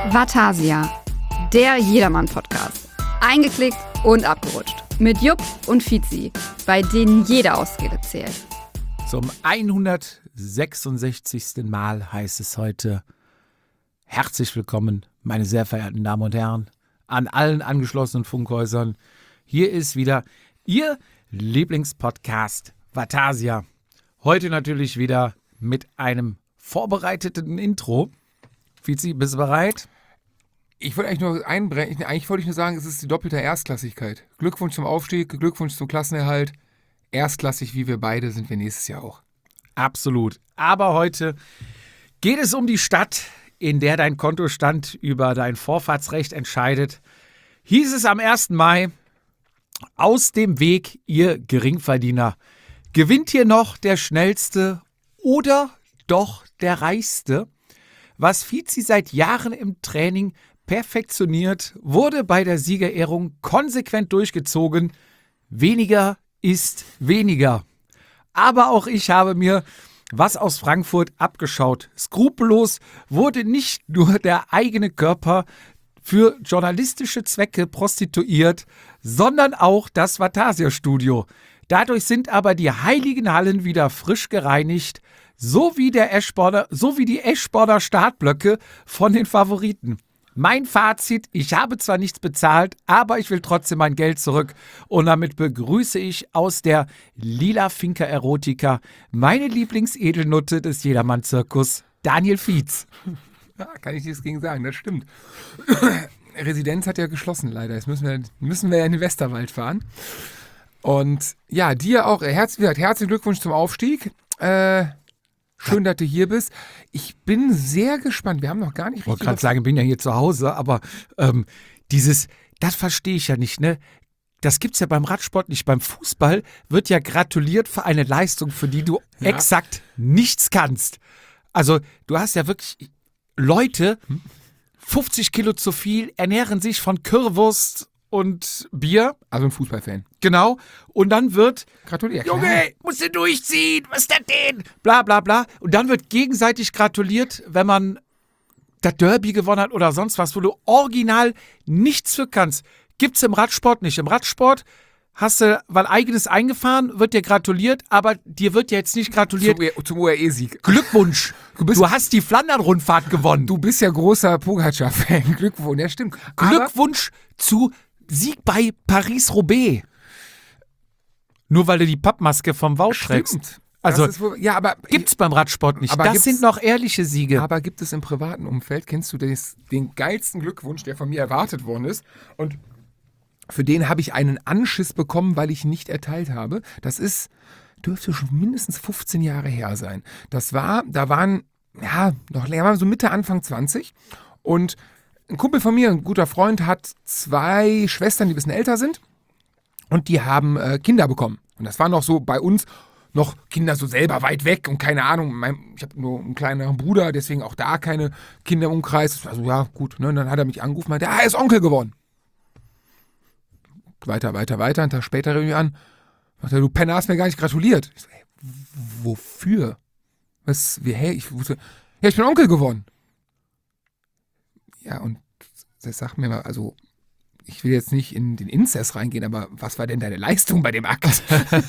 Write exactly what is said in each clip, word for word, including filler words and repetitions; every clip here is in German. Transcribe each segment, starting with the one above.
Vatasia, der Jedermann-Podcast. Eingeklickt und abgerutscht. Mit Jupp und Fizi, bei denen jede Ausrede zählt. Zum hundertsechsundsechzigsten Mal heißt es heute herzlich willkommen, meine sehr verehrten Damen und Herren, an allen angeschlossenen Funkhäusern. Hier ist wieder Ihr Lieblingspodcast Vatasia. Heute natürlich wieder mit einem vorbereiteten Intro. Fizi, bist du bereit? Ich wollte eigentlich nur einbrechen, eigentlich wollte ich nur sagen, es ist die doppelte Erstklassigkeit. Glückwunsch zum Aufstieg, Glückwunsch zum Klassenerhalt. Erstklassig wie wir beide sind wir nächstes Jahr auch. Absolut. Aber heute geht es um die Stadt, in der dein Kontostand über dein Vorfahrtsrecht entscheidet. Hieß es am ersten Mai, aus dem Weg, ihr Geringverdiener. Gewinnt hier noch der Schnellste oder doch der Reichste? Was Fizi seit Jahren im Training perfektioniert, wurde bei der Siegerehrung konsequent durchgezogen. Weniger ist weniger. Aber auch ich habe mir was aus Frankfurt abgeschaut. Skrupellos wurde nicht nur der eigene Körper für journalistische Zwecke prostituiert, sondern auch das Vatasia-Studio. Dadurch sind aber die heiligen Hallen wieder frisch gereinigt, so wie, der Eschborner, so wie die Eschborner Startblöcke von den Favoriten. Mein Fazit, ich habe zwar nichts bezahlt, aber ich will trotzdem mein Geld zurück. Und damit begrüße ich aus der Lila Finca Erotica meine Lieblingsedelnutte des Jedermann-Zirkus, Daniel Fietz. Ja, kann ich nichts gegen sagen, das stimmt. Residenz hat ja geschlossen leider, jetzt müssen wir, müssen wir ja in den Westerwald fahren. Und ja, dir auch herz, herzlichen Glückwunsch zum Aufstieg. Äh, schön, dass du hier bist. Ich bin sehr gespannt. Wir haben noch gar nicht richtig... Ich wollte gerade sagen, ich bin ja hier zu Hause, aber ähm, dieses, das verstehe ich ja nicht, ne? Das gibt's ja beim Radsport nicht. Beim Fußball wird ja gratuliert für eine Leistung, für die du ja. exakt nichts kannst. Also du hast ja wirklich Leute, fünfzig Kilo zu viel, ernähren sich von Currywurst und Bier. Also ein Fußballfan. Genau. Und dann wird gratuliert. Junge, musst du durchziehen. Was ist das denn? Bla bla bla. Und dann wird gegenseitig gratuliert, wenn man das Derby gewonnen hat oder sonst was, wo du original nichts für kannst. Gibt's im Radsport nicht. Im Radsport hast du, weil eigenes eingefahren, wird dir gratuliert, aber dir wird ja jetzt nicht gratuliert. Zum, zum U R E-Sieg. Glückwunsch. Du, bist, du hast die Flandern-Rundfahrt gewonnen. Du bist ja großer Pogacar-Fan. Glückwunsch, ja stimmt. Glückwunsch aber zu Sieg bei Paris-Roubaix. Nur weil du die Pappmaske vom Wout trägst. Also, wohl, ja, aber gibt's beim Radsport nicht. Das sind noch ehrliche Siege. Aber gibt es im privaten Umfeld, kennst du des, den geilsten Glückwunsch, der von mir erwartet worden ist? Und für den habe ich einen Anschiss bekommen, weil ich nicht erteilt habe. Das ist, dürfte schon mindestens fünfzehn Jahre her sein. Das war, da waren, ja, noch länger, so Mitte, Anfang zwanzig. Und ein Kumpel von mir, ein guter Freund, hat zwei Schwestern, die ein bisschen älter sind. Und die haben äh, Kinder bekommen. Und das war noch so bei uns noch Kinder so selber weit weg und keine Ahnung. Mein, ich habe nur einen kleineren Bruder, deswegen auch da keine Kinder im Umkreis. Also ja, gut. Ne? Und dann hat er mich angerufen und meinte, ah, er ist Onkel geworden. Weiter, weiter, weiter. Einen Tag später rief ich an. Sagt er, du Penner, hast mir gar nicht gratuliert. Ich so, hey, wofür? Was, wie, hey, ich wusste, ja, ich bin Onkel geworden. Ja, und das sagt mir mal, also ich will jetzt nicht in den Inzest reingehen, aber was war denn deine Leistung bei dem Akt?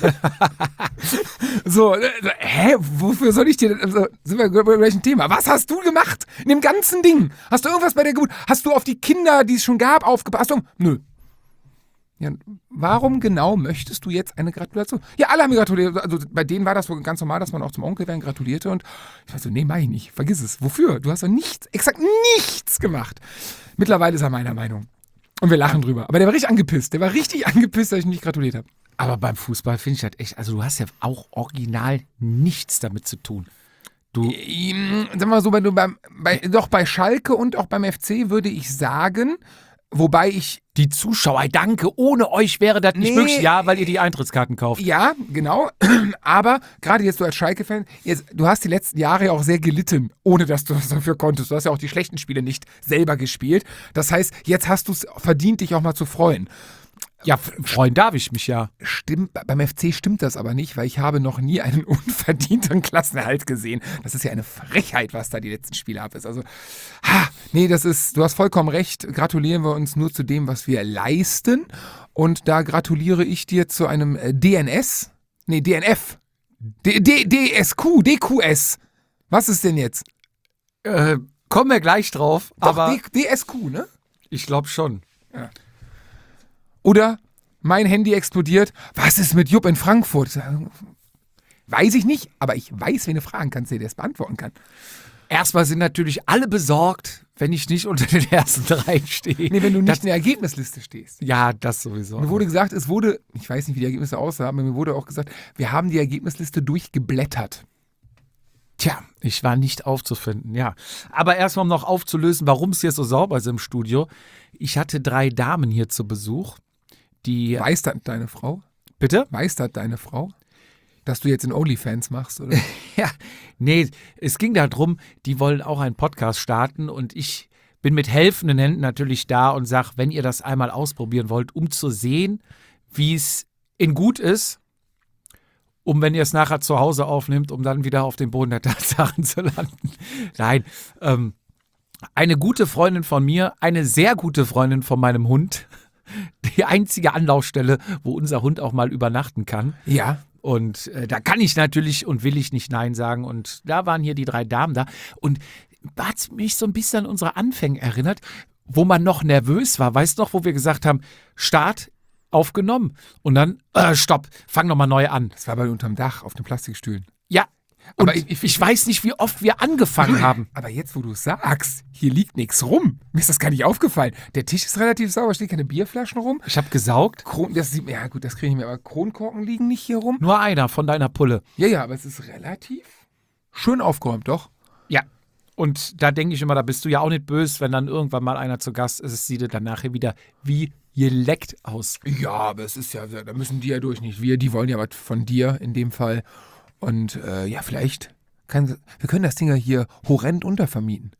so, äh, hä, wofür soll ich dir, also, sind wir bei welchem Thema? Was hast du gemacht in dem ganzen Ding? Hast du irgendwas bei der Geburt? Hast du auf die Kinder, die es schon gab, aufgepasst? Nö. Ja, warum genau möchtest du jetzt eine Gratulation? Ja, alle haben mir gratuliert. Also bei denen war das so ganz normal, dass man auch zum Onkel werden gratulierte. Und ich war so, nee, mach ich nicht. Vergiss es. Wofür? Du hast doch nichts, exakt nichts gemacht. Mittlerweile ist er meiner Meinung. Und wir lachen drüber. Aber der war richtig angepisst. Der war richtig angepisst, dass ich nicht gratuliert habe. Aber beim Fußball finde ich das echt, also du hast ja auch original nichts damit zu tun. Du, ähm, sagen wir mal so, wenn du beim, bei, doch bei Schalke und auch beim F C würde ich sagen, wobei ich... Die Zuschauer, danke, ohne euch wäre das nicht nee, möglich. Ja, weil ihr die Eintrittskarten kauft. Ja, genau. Aber gerade jetzt du als Schalke-Fan, jetzt, du hast die letzten Jahre ja auch sehr gelitten, ohne dass du das dafür konntest. Du hast ja auch die schlechten Spiele nicht selber gespielt. Das heißt, jetzt hast du es verdient, dich auch mal zu freuen. Ja, freuen darf ich mich ja. Stimmt, beim F C stimmt das aber nicht, weil ich habe noch nie einen unverdienten Klassenerhalt gesehen. Das ist ja eine Frechheit, was da die letzten Spiele ab ist. Also, ha, nee, das ist, du hast vollkommen recht. Gratulieren wir uns nur zu dem, was wir leisten. Und da gratuliere ich dir zu einem D N S, nee, D N F, D, D, D S Q, D Q S. Was ist denn jetzt? Äh, kommen wir gleich drauf, Doch, aber D, D S Q, ne? ich glaube schon. Ja. Oder mein Handy explodiert. Was ist mit Jupp in Frankfurt? Weiß ich nicht, aber ich weiß, wen du fragen kannst, der das beantworten kann. Erstmal sind natürlich alle besorgt, wenn ich nicht unter den ersten drei stehe. Nee, wenn du nicht das, in der Ergebnisliste stehst. Ja, das sowieso. Mir wurde gesagt, es wurde, ich weiß nicht, wie die Ergebnisse aussahen, aber mir wurde auch gesagt, wir haben die Ergebnisliste durchgeblättert. Tja, ich war nicht aufzufinden, ja. Aber erstmal, um noch aufzulösen, warum es hier so sauber ist im Studio. Ich hatte drei Damen hier zu Besuch, die... Weiß das deine Frau? Bitte? Weiß das deine Frau? Dass du jetzt in OnlyFans machst, oder? Ja, nee, es ging darum, die wollen auch einen Podcast starten und ich bin mit helfenden Händen natürlich da und sage, wenn ihr das einmal ausprobieren wollt, um zu sehen, wie es in gut ist, um, wenn ihr es nachher zu Hause aufnimmt, um dann wieder auf den Boden der Tatsachen zu landen. Nein, ähm, eine gute Freundin von mir, eine sehr gute Freundin von meinem Hund, die einzige Anlaufstelle, wo unser Hund auch mal übernachten kann. Ja. Und äh, da kann ich natürlich und will ich nicht Nein sagen. Und da waren hier die drei Damen da. Und hat mich so ein bisschen an unsere Anfänge erinnert, wo man noch nervös war. Weißt du noch, wo wir gesagt haben, Start aufgenommen. Und dann, äh, stopp, fang nochmal neu an. Das war bei unterm Dach auf den Plastikstühlen. Ja, und Aber ich, ich, ich weiß nicht, wie oft wir angefangen haben. Aber jetzt, wo du es sagst, hier liegt nichts rum. Mir ist das gar nicht aufgefallen. Der Tisch ist relativ sauber, stehen keine Bierflaschen rum. Ich habe gesaugt. Kron, das sieht, ja gut, das kriege ich mir, aber Kronkorken liegen nicht hier rum. Nur einer von deiner Pulle. Ja, ja, aber es ist relativ schön aufgeräumt, doch. Ja. Und da denke ich immer, da bist du ja auch nicht böse, wenn dann irgendwann mal einer zu Gast ist. Es sieht dann nachher wieder wie geleckt aus. Ja, aber es ist ja, da müssen die ja durch, nicht wir. Die wollen ja was von dir in dem Fall. Und äh, ja, vielleicht kann, wir können das Ding ja hier horrend untervermieten.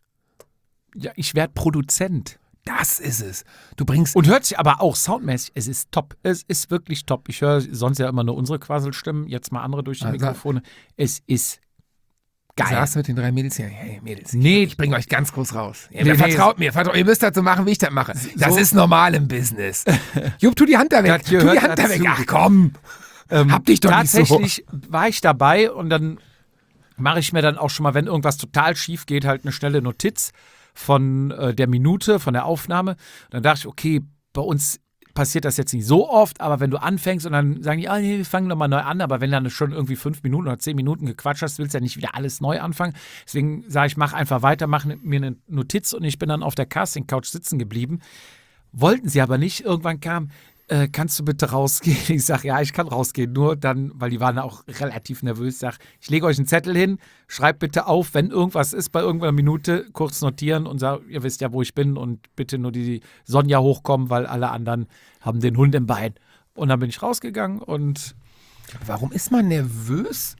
Ja, ich werde Produzent. Das ist es. Du bringst... Und hört sich aber auch soundmäßig, es ist top. Es ist wirklich top. Ich höre sonst ja immer nur unsere Quasselstimmen, jetzt mal andere durch die Also, Mikrofone. Es ist geil. Saß mit den drei Mädels hier. Hey, Mädels, Nee. ich bringe euch ganz groß raus. Ja, Nee, nee, nee. vertraut mir, vertraut, ihr müsst das so machen, wie ich das mache. Das So- ist normal im Business. Jupp, tu die Hand da weg. Das Tu die gehört Hand da weg. dazu. Ach komm. Ähm, Hab dich doch nicht so. Tatsächlich war ich dabei und dann mache ich mir dann auch schon mal, wenn irgendwas total schief geht, halt eine schnelle Notiz von äh, der Minute, von der Aufnahme. Und dann dachte ich, okay, bei uns passiert das jetzt nicht so oft, aber wenn du anfängst und dann sagen die, ah, nee, wir fangen nochmal neu an, aber wenn du dann schon irgendwie fünf Minuten oder zehn Minuten gequatscht hast, willst du ja nicht wieder alles neu anfangen. Deswegen sage ich, mach einfach weiter, mach mir eine Notiz und ich bin dann auf der Casting-Couch sitzen geblieben. Wollten sie aber nicht. Irgendwann kam, äh, kannst du bitte rausgehen? Ich sage, ja, ich kann rausgehen. Nur dann, weil die waren auch relativ nervös, ich sage, ich lege euch einen Zettel hin, schreibt bitte auf, wenn irgendwas ist bei irgendeiner Minute, kurz notieren und sag, ihr wisst ja, wo ich bin und bitte nur die Sonja hochkommen, weil alle anderen haben den Hund im Bein. Und dann bin ich rausgegangen und Warum ist man nervös,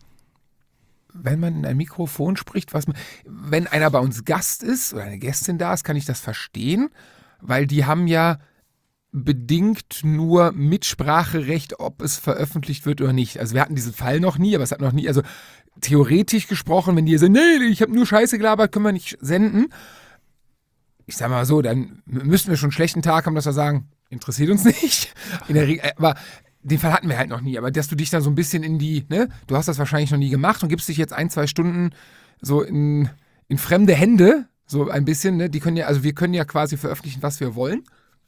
wenn man in ein Mikrofon spricht? Was man, wenn einer bei uns Gast ist oder eine Gästin da ist, kann ich das verstehen, weil die haben ja bedingt nur Mitspracherecht, ob es veröffentlicht wird oder nicht. Also wir hatten diesen Fall noch nie, aber es hat noch nie, also theoretisch gesprochen, wenn die sagen, nee, ich habe nur Scheiße gelabert, können wir nicht senden. Ich sag mal so, dann müssten wir schon einen schlechten Tag haben, dass wir sagen, interessiert uns nicht. In der Regel, aber den Fall hatten wir halt noch nie. Aber dass du dich dann so ein bisschen in die, ne, du hast das wahrscheinlich noch nie gemacht und gibst dich jetzt ein, zwei Stunden so in, in fremde Hände, so ein bisschen, ne, die können ja, also wir können ja quasi veröffentlichen, was wir wollen.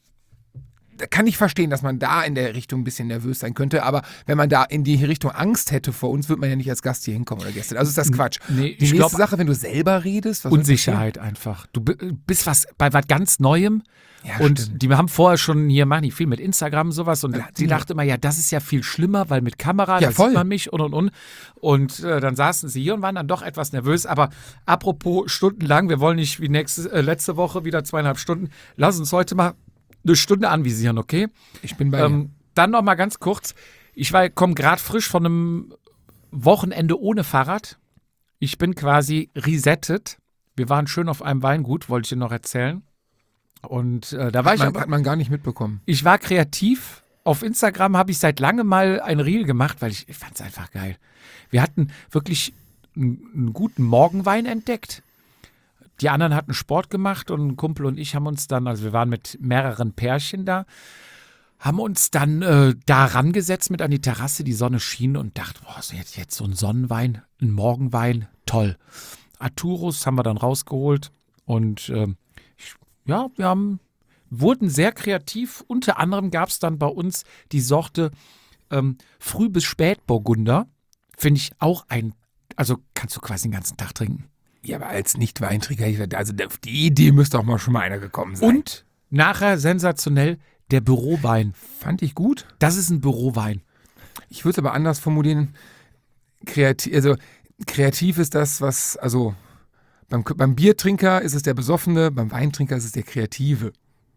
Da kann ich verstehen, dass man da in der Richtung ein bisschen nervös sein könnte, aber wenn man da in die Richtung Angst hätte vor uns, würde man ja nicht als Gast hier hinkommen oder Gäste. Also ist das Quatsch. Nee, die ich nächste glaub- Sache, wenn du selber redest, was Unsicherheit einfach. Du bi- bist was bei was ganz Neuem. Ja, Und stimmt. die haben vorher schon, hier machen die viel mit Instagram und sowas und Ja, sie die- dachte immer, ja, das ist ja viel schlimmer, weil mit Kamera, Ja, da voll. sieht man mich und und und. Und äh, dann saßen sie hier und waren dann doch etwas nervös. Aber apropos stundenlang, wir wollen nicht wie nächste, äh, letzte Woche wieder zweieinhalb Stunden. Lass uns heute mal eine Stunde anvisieren, okay? Ich bin bei dir. Ähm, dann noch mal ganz kurz. Ich komme gerade frisch von einem Wochenende ohne Fahrrad. Ich bin quasi resettet. Wir waren schön auf einem Weingut, wollte ich dir noch erzählen. Und äh, da war Hat ich man, aber, hat man gar nicht mitbekommen. ich war kreativ auf Instagram habe ich seit langem mal ein Reel gemacht, weil ich, ich fand es einfach geil. Wir hatten wirklich einen, einen guten Morgenwein entdeckt. Die anderen hatten Sport gemacht und ein Kumpel und ich haben uns dann, also wir waren mit mehreren Pärchen da, haben uns dann äh, da rangesetzt mit an die Terrasse, die Sonne schien und dachten, boah, so jetzt, jetzt so ein Sonnenwein, ein Morgenwein, toll. Arturus haben wir dann rausgeholt und äh, ich, ja, wir haben, wurden sehr kreativ. Unter anderem gab es dann bei uns die Sorte ähm, Früh- bis Spätburgunder. Finde ich auch ein, also kannst du quasi den ganzen Tag trinken. Ja, aber als Nicht-Weintrinker, ich- also auf die Idee müsste auch mal schon mal einer gekommen sein. Und nachher sensationell der Bürowein. Fand ich gut. Das ist ein Bürowein. Ich würde es aber anders formulieren. Kreativ, also kreativ ist das, was, also beim, beim Biertrinker ist es der Besoffene, beim Weintrinker ist es der Kreative.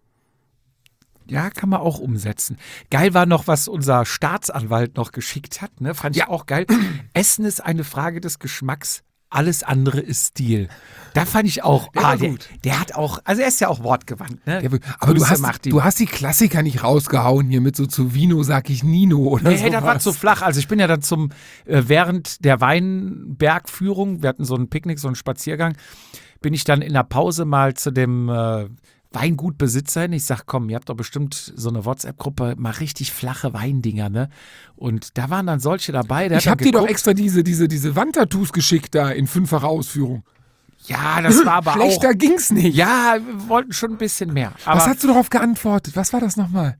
Ja, kann man auch umsetzen. Geil war noch, was unser Staatsanwalt noch geschickt hat. Ne? Fand ich Ja. auch geil. Essen ist eine Frage des Geschmacks. Alles andere ist Stil. Da fand ich auch, Der ah, war der, gut. der hat auch, also er ist ja auch wortgewandt. Ne? Der, aber du Grüße, hast, Martin. du hast die Klassiker nicht rausgehauen hier mit so zu Vino sag ich Nino oder Nee, so. hey, das war zu flach. Also ich bin ja dann zum, äh, während der Weinbergführung, wir hatten so einen Picknick, so einen Spaziergang, bin ich dann in der Pause mal zu dem äh, Weingutbesitzer hin. Ich sag, komm, ihr habt doch bestimmt so eine WhatsApp-Gruppe, mal richtig flache Weindinger, ne? Und da waren dann solche dabei. Der Ich hat hab dann dir doch geguckt. extra diese, diese, diese Wandtattoos geschickt da in fünffacher Ausführung. Ja, das war aber Schlechter auch. ging's nicht. Ja, wir wollten schon ein bisschen mehr. Aber Was hast du darauf geantwortet? Was war das nochmal?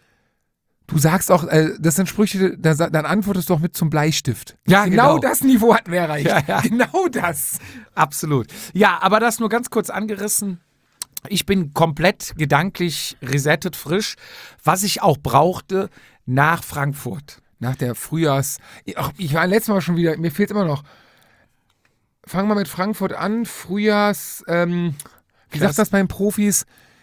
Du sagst auch, äh, das sind Sprüche, da, sa- dann antwortest du doch mit zum Bleistift. Ja, genau. genau. Das Niveau hatten wir erreicht. Ja, ja. Genau das. absolut. Ja, aber das nur ganz kurz angerissen. Ich bin komplett gedanklich resettet, frisch. Was ich auch brauchte nach Frankfurt. Nach der Frühjahrs... Ach, ich war letztes Mal schon wieder, mir fehlt immer noch. Fangen wir mit Frankfurt an. Frühjahrs... Ähm, wie Klass- sagt das bei den Profis?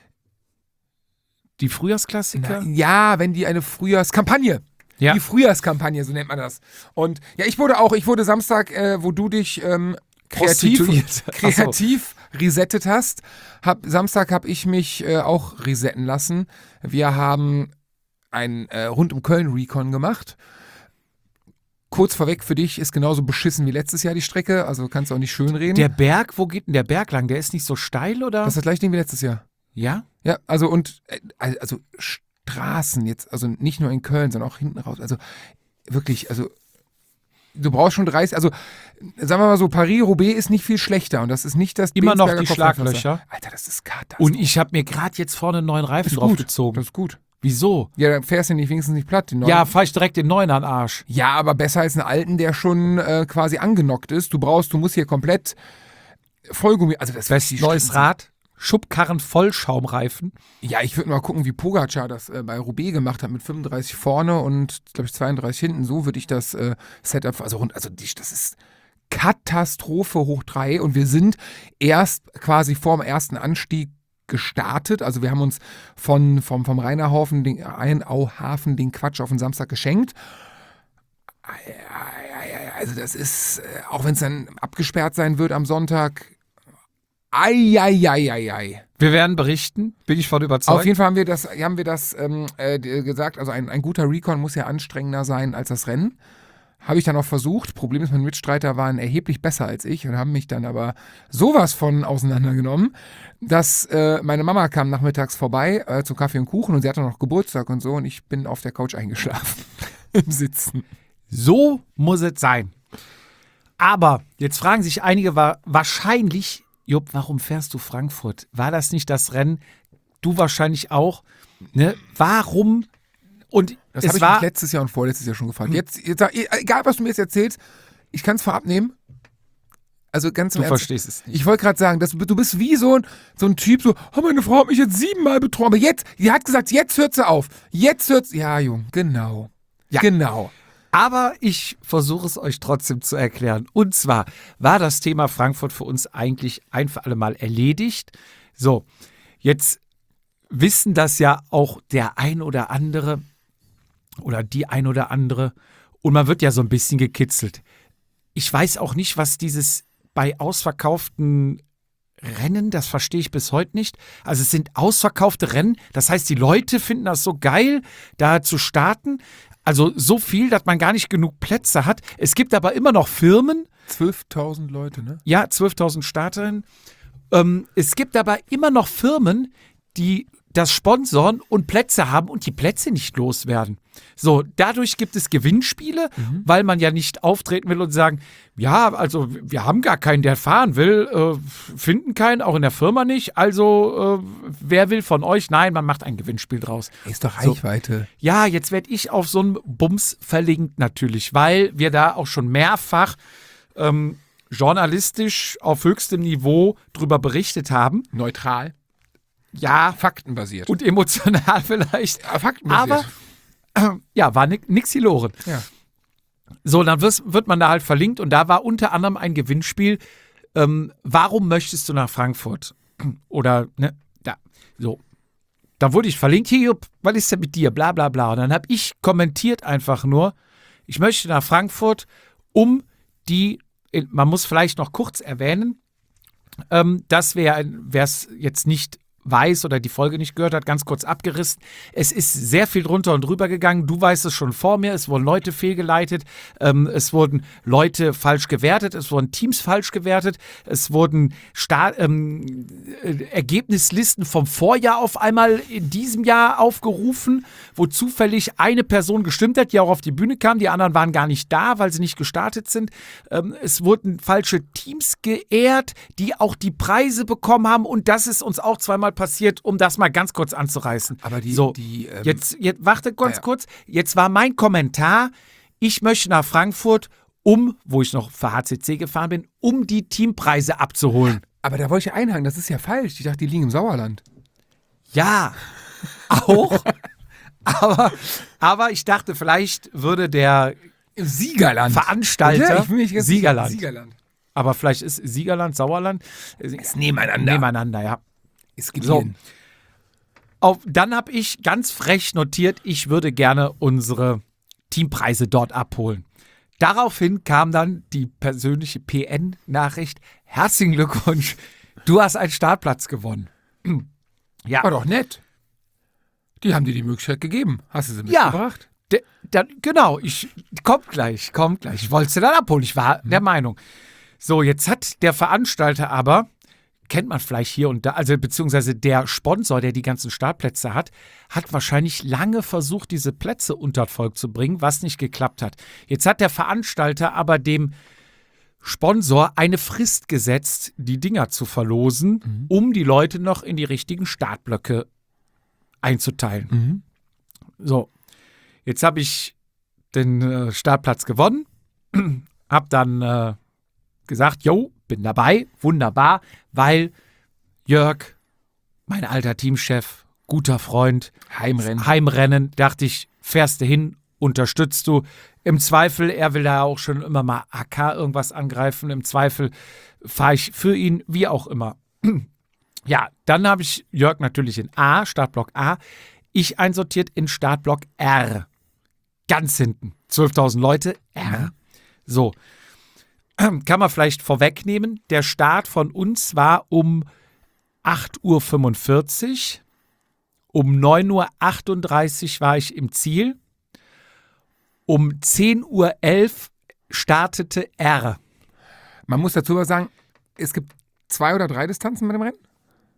Die Frühjahrsklassiker? Na, ja, wenn die eine Frühjahrskampagne. Ja. Die Frühjahrskampagne, so nennt man das. Und ja, ich wurde auch, ich wurde Samstag, äh, wo du dich ähm, kreativ, Prostituiert. Ach so. kreativ resettet hast, hab, Samstag habe ich mich äh, auch resetten lassen. Wir haben ein äh, rund um Köln Recon gemacht. Kurz vorweg, für dich ist genauso beschissen wie letztes Jahr die Strecke, also kannst du auch nicht schönreden. Der Berg, wo geht denn der Berg lang? Der ist nicht so steil, oder? das ist das gleiche Ding wie letztes Jahr. ja? Ja, also und äh, also Straßen jetzt, also nicht nur in Köln, sondern auch hinten raus. Also wirklich, also du brauchst schon dreißig, also sagen wir mal so, Paris-Roubaix ist nicht viel schlechter und das ist nicht das Immer noch Bensberger die Kopfsteinpflaster. Schlaglöcher. Alter, das ist Kater. Und ich habe mir gerade jetzt vorne einen neuen Reifen ist gut. draufgezogen. Das ist gut. Wieso? Ja, dann fährst du nicht wenigstens nicht platt. Den neuen. Ja, fahr ich direkt den neuen an den Arsch. ja, aber besser als einen alten, der schon äh, quasi angenockt ist. Du brauchst, du musst hier komplett Vollgummi, also das Weißt die du, neues Straßen- Rad, Schubkarren Vollschaumreifen. Ja, ich würde mal gucken, wie Pogacar das äh, bei Roubaix gemacht hat mit fünfunddreißig vorne und, glaube ich, zweiunddreißig hinten. So würde ich das äh, Setup, also rund, also die, das ist Katastrophe hoch drei und wir sind erst quasi vor dem ersten Anstieg gestartet. Also wir haben uns von, vom, vom Rheinauhafen den, Rheinauhafen den Quatsch auf den Samstag geschenkt. Also das ist, äh, auch wenn es dann abgesperrt sein wird am Sonntag, Eieieiei. Wir werden berichten, bin ich von überzeugt. Auf jeden Fall haben wir das, haben wir das ähm, äh, gesagt, also ein, ein guter Recon muss ja anstrengender sein als das Rennen. Habe ich dann auch versucht. Problem ist, meine Mitstreiter waren erheblich besser als ich und haben mich dann aber sowas von auseinandergenommen, dass äh, meine Mama kam nachmittags vorbei äh, zum Kaffee und Kuchen und sie hatte noch Geburtstag und so und ich bin auf der Couch eingeschlafen im Sitzen. So muss es sein. Aber jetzt fragen sich einige wa- wahrscheinlich, Jupp, warum fährst du Frankfurt? War das nicht das Rennen? Du wahrscheinlich auch. Ne? Warum? Und Das es habe ich war mich letztes Jahr und vorletztes Jahr schon gefragt. Jetzt, jetzt, sag- egal, was du mir jetzt erzählst, ich kann es vorab nehmen. Also ganz im Du Ernst, verstehst es nicht. Ich wollte gerade sagen, dass, du bist wie so ein, so ein Typ, so, oh, meine Frau hat mich jetzt siebenmal betrogen, aber jetzt, die hat gesagt, jetzt hört sie auf. Jetzt hört sie, ja, Jung, genau. Ja. Genau. Aber ich versuche es euch trotzdem zu erklären. Und zwar war das Thema Frankfurt für uns eigentlich ein für alle Mal erledigt. So, jetzt wissen das ja auch der ein oder andere oder die ein oder andere. Und man wird ja so ein bisschen gekitzelt. Ich weiß auch nicht, was dieses bei ausverkauften Rennen, das verstehe ich bis heute nicht. Also es sind ausverkaufte Rennen, das heißt, die Leute finden das so geil, da zu starten. Also so viel, dass man gar nicht genug Plätze hat. Es gibt aber immer noch Firmen. zwölftausend Leute, ne? Ja, zwölftausend Starterinnen. Ähm, es gibt aber immer noch Firmen, die das sponsoren und Plätze haben und die Plätze nicht loswerden. So, dadurch gibt es Gewinnspiele, mhm. weil man ja nicht auftreten will und sagen, ja, also wir haben gar keinen, der fahren will, äh, finden keinen, auch in der Firma nicht. Also äh, wer will von euch? Nein, man macht ein Gewinnspiel draus. Ist doch So. Reichweite. Ja, jetzt werde ich auf so einen Bums verlinkt natürlich, weil wir da auch schon mehrfach ähm, journalistisch auf höchstem Niveau drüber berichtet haben. Neutral. Ja, Faktenbasiert. und emotional vielleicht. Ja, faktenbasiert. Aber äh, ja, war ni- nix hiloren. Ja. So, dann wirst, wird man da halt verlinkt und da war unter anderem ein Gewinnspiel. Ähm, warum möchtest du nach Frankfurt? Oder, ne, da, so. Dann wurde ich verlinkt, hier, Jupp, was ist denn mit dir? Bla, bla, bla. Und dann habe ich kommentiert einfach nur, ich möchte nach Frankfurt, um die, man muss vielleicht noch kurz erwähnen, ähm, dass wer es jetzt nicht weiß oder die Folge nicht gehört hat, ganz kurz abgerissen. Es ist sehr viel drunter und drüber gegangen. Du weißt es schon vor mir. Es wurden Leute fehlgeleitet. Ähm, es wurden Leute falsch gewertet. Es wurden Teams falsch gewertet. Es wurden Sta- ähm, äh, Ergebnislisten vom Vorjahr auf einmal in diesem Jahr aufgerufen, wo zufällig eine Person gestimmt hat, die auch auf die Bühne kam. Die anderen waren gar nicht da, weil sie nicht gestartet sind. Ähm, es wurden falsche Teams geehrt, die auch die Preise bekommen haben. Und das ist uns auch zweimal passiert, um das mal ganz kurz anzureißen. Aber die, so, die ähm, jetzt, jetzt warte ganz ja. kurz. Jetzt war mein Kommentar, ich möchte nach Frankfurt, um, wo ich noch für H C C gefahren bin, um die Teampreise abzuholen. aber da wollte ich einhaken, das ist ja falsch. Ich dachte, die liegen im Sauerland. Ja, auch. aber, aber ich dachte, vielleicht würde der Im Siegerland. Veranstalter Ja, ich bin mir nicht ganz Siegerland. sicher. Siegerland. Aber vielleicht ist Siegerland, Sauerland Ist nebeneinander. nebeneinander, ja. Ist So. geliehen. Auf, dann habe ich ganz frech notiert, ich würde gerne unsere Teampreise dort abholen. Daraufhin kam dann die persönliche P N-Nachricht. Herzlichen Glückwunsch, du hast einen Startplatz gewonnen. Ja, War doch nett. Die haben dir die Möglichkeit gegeben. Hast du sie Ja. mitgebracht? de, dann, genau, ich kommt gleich, kommt gleich. Ich wollte sie dann abholen, ich war der Meinung. So, jetzt hat der Veranstalter aber, kennt man vielleicht hier und da, also beziehungsweise der Sponsor, der die ganzen Startplätze hat, hat wahrscheinlich lange versucht, diese Plätze unter Volk zu bringen, was nicht geklappt hat. Jetzt hat der Veranstalter aber dem Sponsor eine Frist gesetzt, die Dinger zu verlosen, Mhm. um die Leute noch in die richtigen Startblöcke einzuteilen. Mhm. So, jetzt habe ich den äh, Startplatz gewonnen, habe dann äh, gesagt, jo, bin dabei, wunderbar, weil Jörg, mein alter Teamchef, guter Freund, Heimrennen. Heimrennen, dachte ich, fährst du hin, unterstützt du. Im Zweifel, er will da auch schon immer mal A K irgendwas angreifen, im Zweifel fahre ich für ihn, wie auch immer. Ja, dann habe ich Jörg natürlich in A, Startblock A, ich einsortiert in Startblock R. Ganz hinten, zwölftausend Leute, R. So, kann man vielleicht vorwegnehmen, der Start von uns war um acht Uhr fünfundvierzig, um neun Uhr achtunddreißig war ich im Ziel, um zehn Uhr elf startete R. Man muss dazu aber sagen, es gibt zwei oder drei Distanzen bei dem Rennen.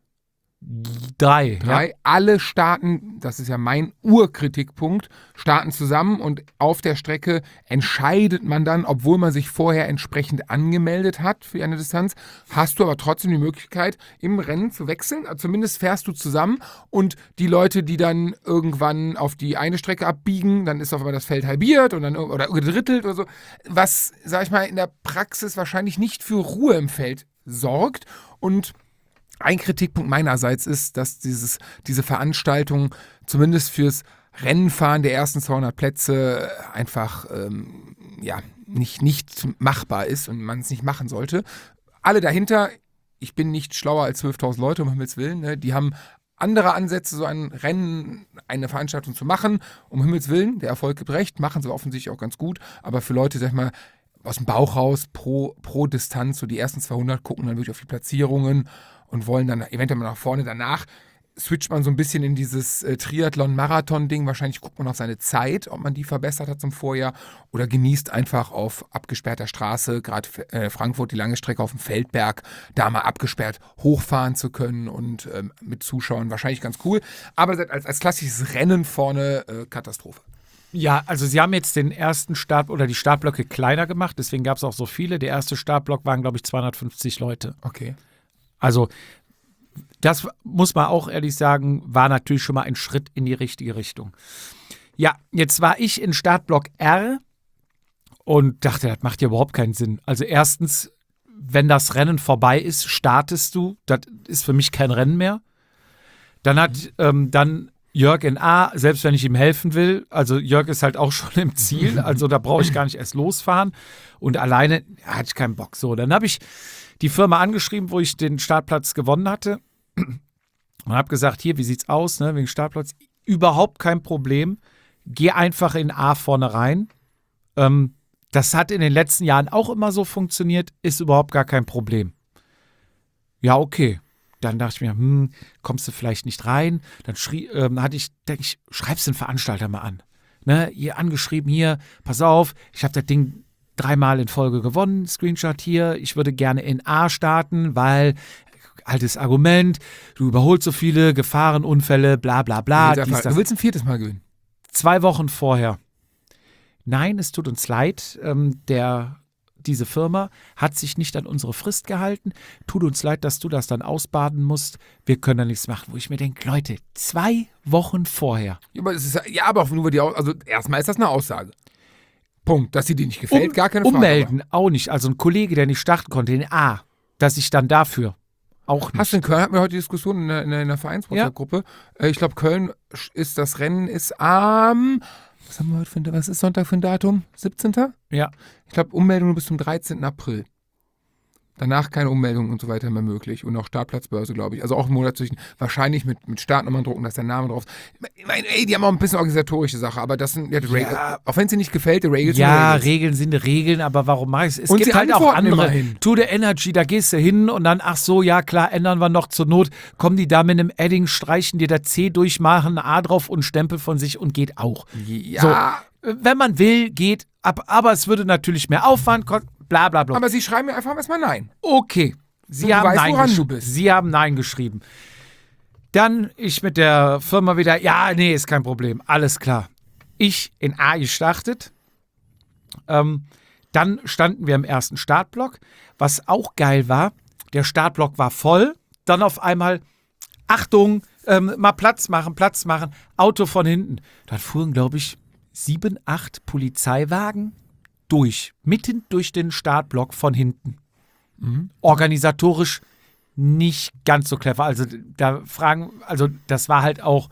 Drei. Drei. Ja. Alle starten, das ist ja mein Urkritikpunkt, starten zusammen und auf der Strecke entscheidet man dann, obwohl man sich vorher entsprechend angemeldet hat für eine Distanz, hast du aber trotzdem die Möglichkeit, im Rennen zu wechseln. Also zumindest fährst du zusammen und die Leute, die dann irgendwann auf die eine Strecke abbiegen, dann ist auf einmal das Feld halbiert und dann, oder gedrittelt oder so, was, sag ich mal, in der Praxis wahrscheinlich nicht für Ruhe im Feld sorgt. Und ein Kritikpunkt meinerseits ist, dass dieses, diese Veranstaltung zumindest fürs Rennenfahren der ersten zweihundert Plätze einfach ähm, ja, nicht, nicht machbar ist und man es nicht machen sollte. Alle dahinter, ich bin nicht schlauer als zwölftausend Leute, um Himmels Willen, ne, die haben andere Ansätze, so ein Rennen, eine Veranstaltung zu machen. Um Himmels Willen, der Erfolg gibt recht, machen sie offensichtlich auch ganz gut, aber für Leute, sag ich mal, aus dem Bauch raus pro, pro Distanz, so die ersten zweihundert gucken dann wirklich auf die Platzierungen und wollen dann eventuell mal nach vorne. Danach switcht man so ein bisschen in dieses äh, Triathlon-Marathon-Ding. Wahrscheinlich guckt man auf seine Zeit, ob man die verbessert hat zum Vorjahr oder genießt einfach auf abgesperrter Straße, gerade äh, Frankfurt, die lange Strecke auf dem Feldberg, da mal abgesperrt hochfahren zu können und ähm, mit Zuschauern wahrscheinlich ganz cool. Aber als, als klassisches Rennen vorne äh, Katastrophe. Ja, also sie haben jetzt den ersten Start oder die Startblöcke kleiner gemacht, deswegen gab es auch so viele. Der erste Startblock waren, glaube ich, zweihundertfünfzig Leute. Okay. Also das muss man auch ehrlich sagen, war natürlich schon mal ein Schritt in die richtige Richtung. Ja, jetzt war ich in Startblock R und dachte, das macht ja überhaupt keinen Sinn. Also erstens, wenn das Rennen vorbei ist, startest du. Das ist für mich kein Rennen mehr. Dann hat ähm, dann Jörg in A, selbst wenn ich ihm helfen will, also Jörg ist halt auch schon im Ziel, also da brauche ich gar nicht erst losfahren. Und alleine ja, hatte ich keinen Bock. So, dann habe ich die Firma angeschrieben, wo ich den Startplatz gewonnen hatte. Und habe gesagt, hier, wie sieht's aus, ne, wegen Startplatz? Überhaupt kein Problem. Geh einfach in A vorne rein. Ähm, das hat in den letzten Jahren auch immer so funktioniert, ist überhaupt gar kein Problem. Ja, okay. Dann dachte ich mir, hm, kommst du vielleicht nicht rein? Dann schrie, ähm, hatte ich, denke ich, schreib's den Veranstalter mal an. Ne, ihr angeschrieben, hier, pass auf, ich habe das Ding dreimal in Folge gewonnen, Screenshot hier, ich würde gerne in A starten, weil altes Argument, du überholst so viele Gefahrenunfälle, bla bla bla. Du willst, einfach, du willst ein viertes Mal gewinnen. Zwei Wochen vorher. Nein, es tut uns leid, ähm, der, diese Firma hat sich nicht an unsere Frist gehalten. Tut uns leid, dass du das dann ausbaden musst. Wir können da nichts machen. Wo ich mir denke, Leute, zwei Wochen vorher. Ja, aber, es ist, ja, aber auch nur die Aus- also erstmal ist das eine Aussage. Punkt. Dass sie dir nicht gefällt, um, gar keine Frage. Ummelden auch nicht. Also ein Kollege, der nicht starten konnte, in A, dass ich dann dafür auch nicht. Hast du in Köln, hatten wir heute die Diskussion in der, in der, in der Vereins-WhatsApp-Gruppe. Ja. Ich glaube, Köln ist, das Rennen ist am, was haben wir heute für ein, was ist Sonntag für ein Datum? siebzehnten Ja. Ich glaube, Ummeldung bis zum dreizehnten April. Danach keine Ummeldung und so weiter mehr möglich. Und auch Startplatzbörse, glaube ich. Also auch im Monat zwischen, wahrscheinlich mit, mit Startnummern drucken, dass der Name drauf ist. Ich meine, ey, die haben auch ein bisschen organisatorische Sache, aber das sind ja, die Regel, Ja. auch wenn es dir nicht gefällt, die Regels Ja, sind Regeln sind Regeln, aber warum mach ich es? Es Und gibt sie halt auch antworten andere. immerhin. To the Energy, da gehst du hin und dann, ach so, ja klar, ändern wir noch zur Not. Kommen die da mit einem Edding, streichen dir da C durch, machen ein A drauf und Stempel von sich und geht auch. Ja. So, wenn man will, geht, ab, aber es würde natürlich mehr Aufwand kosten, bla bla bla. Aber sie schreiben mir einfach erstmal Nein. Okay. Sie Du haben weißt, Nein woran gesch- du bist. Sie haben Nein geschrieben. Dann ich mit der Firma wieder, ja, nee, ist kein Problem, alles klar. Ich in A gestartet. Ähm, dann standen wir im ersten Startblock. Was auch geil war, der Startblock war voll. Dann auf einmal, Achtung, ähm, mal Platz machen, Platz machen. Auto von hinten. Dann fuhren, glaube ich, sieben, acht Polizeiwagen durch. Mitten durch den Startblock von hinten. Mhm. Organisatorisch nicht ganz so clever. Also da fragen, also das war halt auch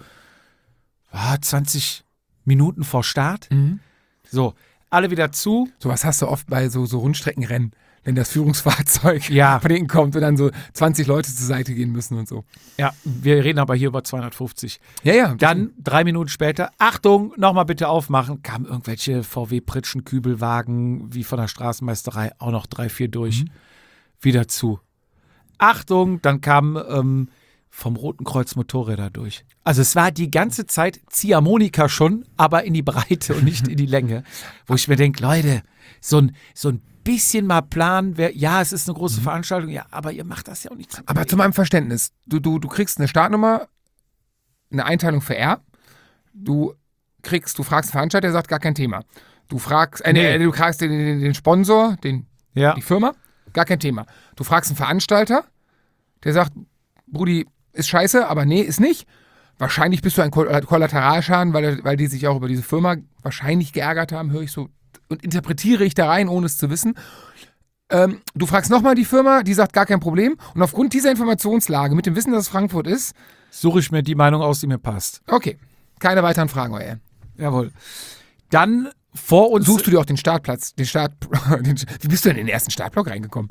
ah, zwanzig Minuten vor Start. Mhm. So, alle wieder zu. Sowas hast du oft bei so, so Rundstreckenrennen, wenn das Führungsfahrzeug Ja. von hinten kommt und dann so zwanzig Leute zur Seite gehen müssen und so. Ja, wir reden aber hier über zweihundertfünfzig. Ja, ja. Dann drei Minuten später, Achtung, nochmal bitte aufmachen, kamen irgendwelche V W-Pritschen, Kübelwagen, wie von der Straßenmeisterei, auch noch drei, vier durch. Mhm. Wieder zu. Achtung, dann kamen ähm, vom Roten Kreuz Motorräder durch. Also es war die ganze Zeit Ziehharmonika schon, aber in die Breite und nicht in die Länge. Wo ich mir denke, Leute, so ein, so ein bisschen mal planen, wär, ja, es ist eine große mhm. Veranstaltung, ja, aber ihr macht das ja auch nicht. Zum aber zu meinem Verständnis, du, du, du kriegst eine Startnummer, eine Einteilung für R, du kriegst, du fragst den Veranstalter, der sagt gar kein Thema. Du fragst, äh, nee. du fragst den, den, den Sponsor, den, ja. die Firma, gar kein Thema. Du fragst einen Veranstalter, der sagt, Brudi, ist scheiße, aber nee, ist nicht. Wahrscheinlich bist du ein Kollateralschaden, weil, weil die sich auch über diese Firma wahrscheinlich geärgert haben, höre ich so und interpretiere ich da rein, ohne es zu wissen. Ähm, du fragst nochmal die Firma, die sagt gar kein Problem. Und aufgrund dieser Informationslage, mit dem Wissen, dass es Frankfurt ist, suche ich mir die Meinung aus, die mir passt. Okay, keine weiteren Fragen, euer Ehren. Jawohl. Dann vor uns... Suchst du dir auch den Startplatz, den Start... Den, wie bist du in den ersten Startblock reingekommen?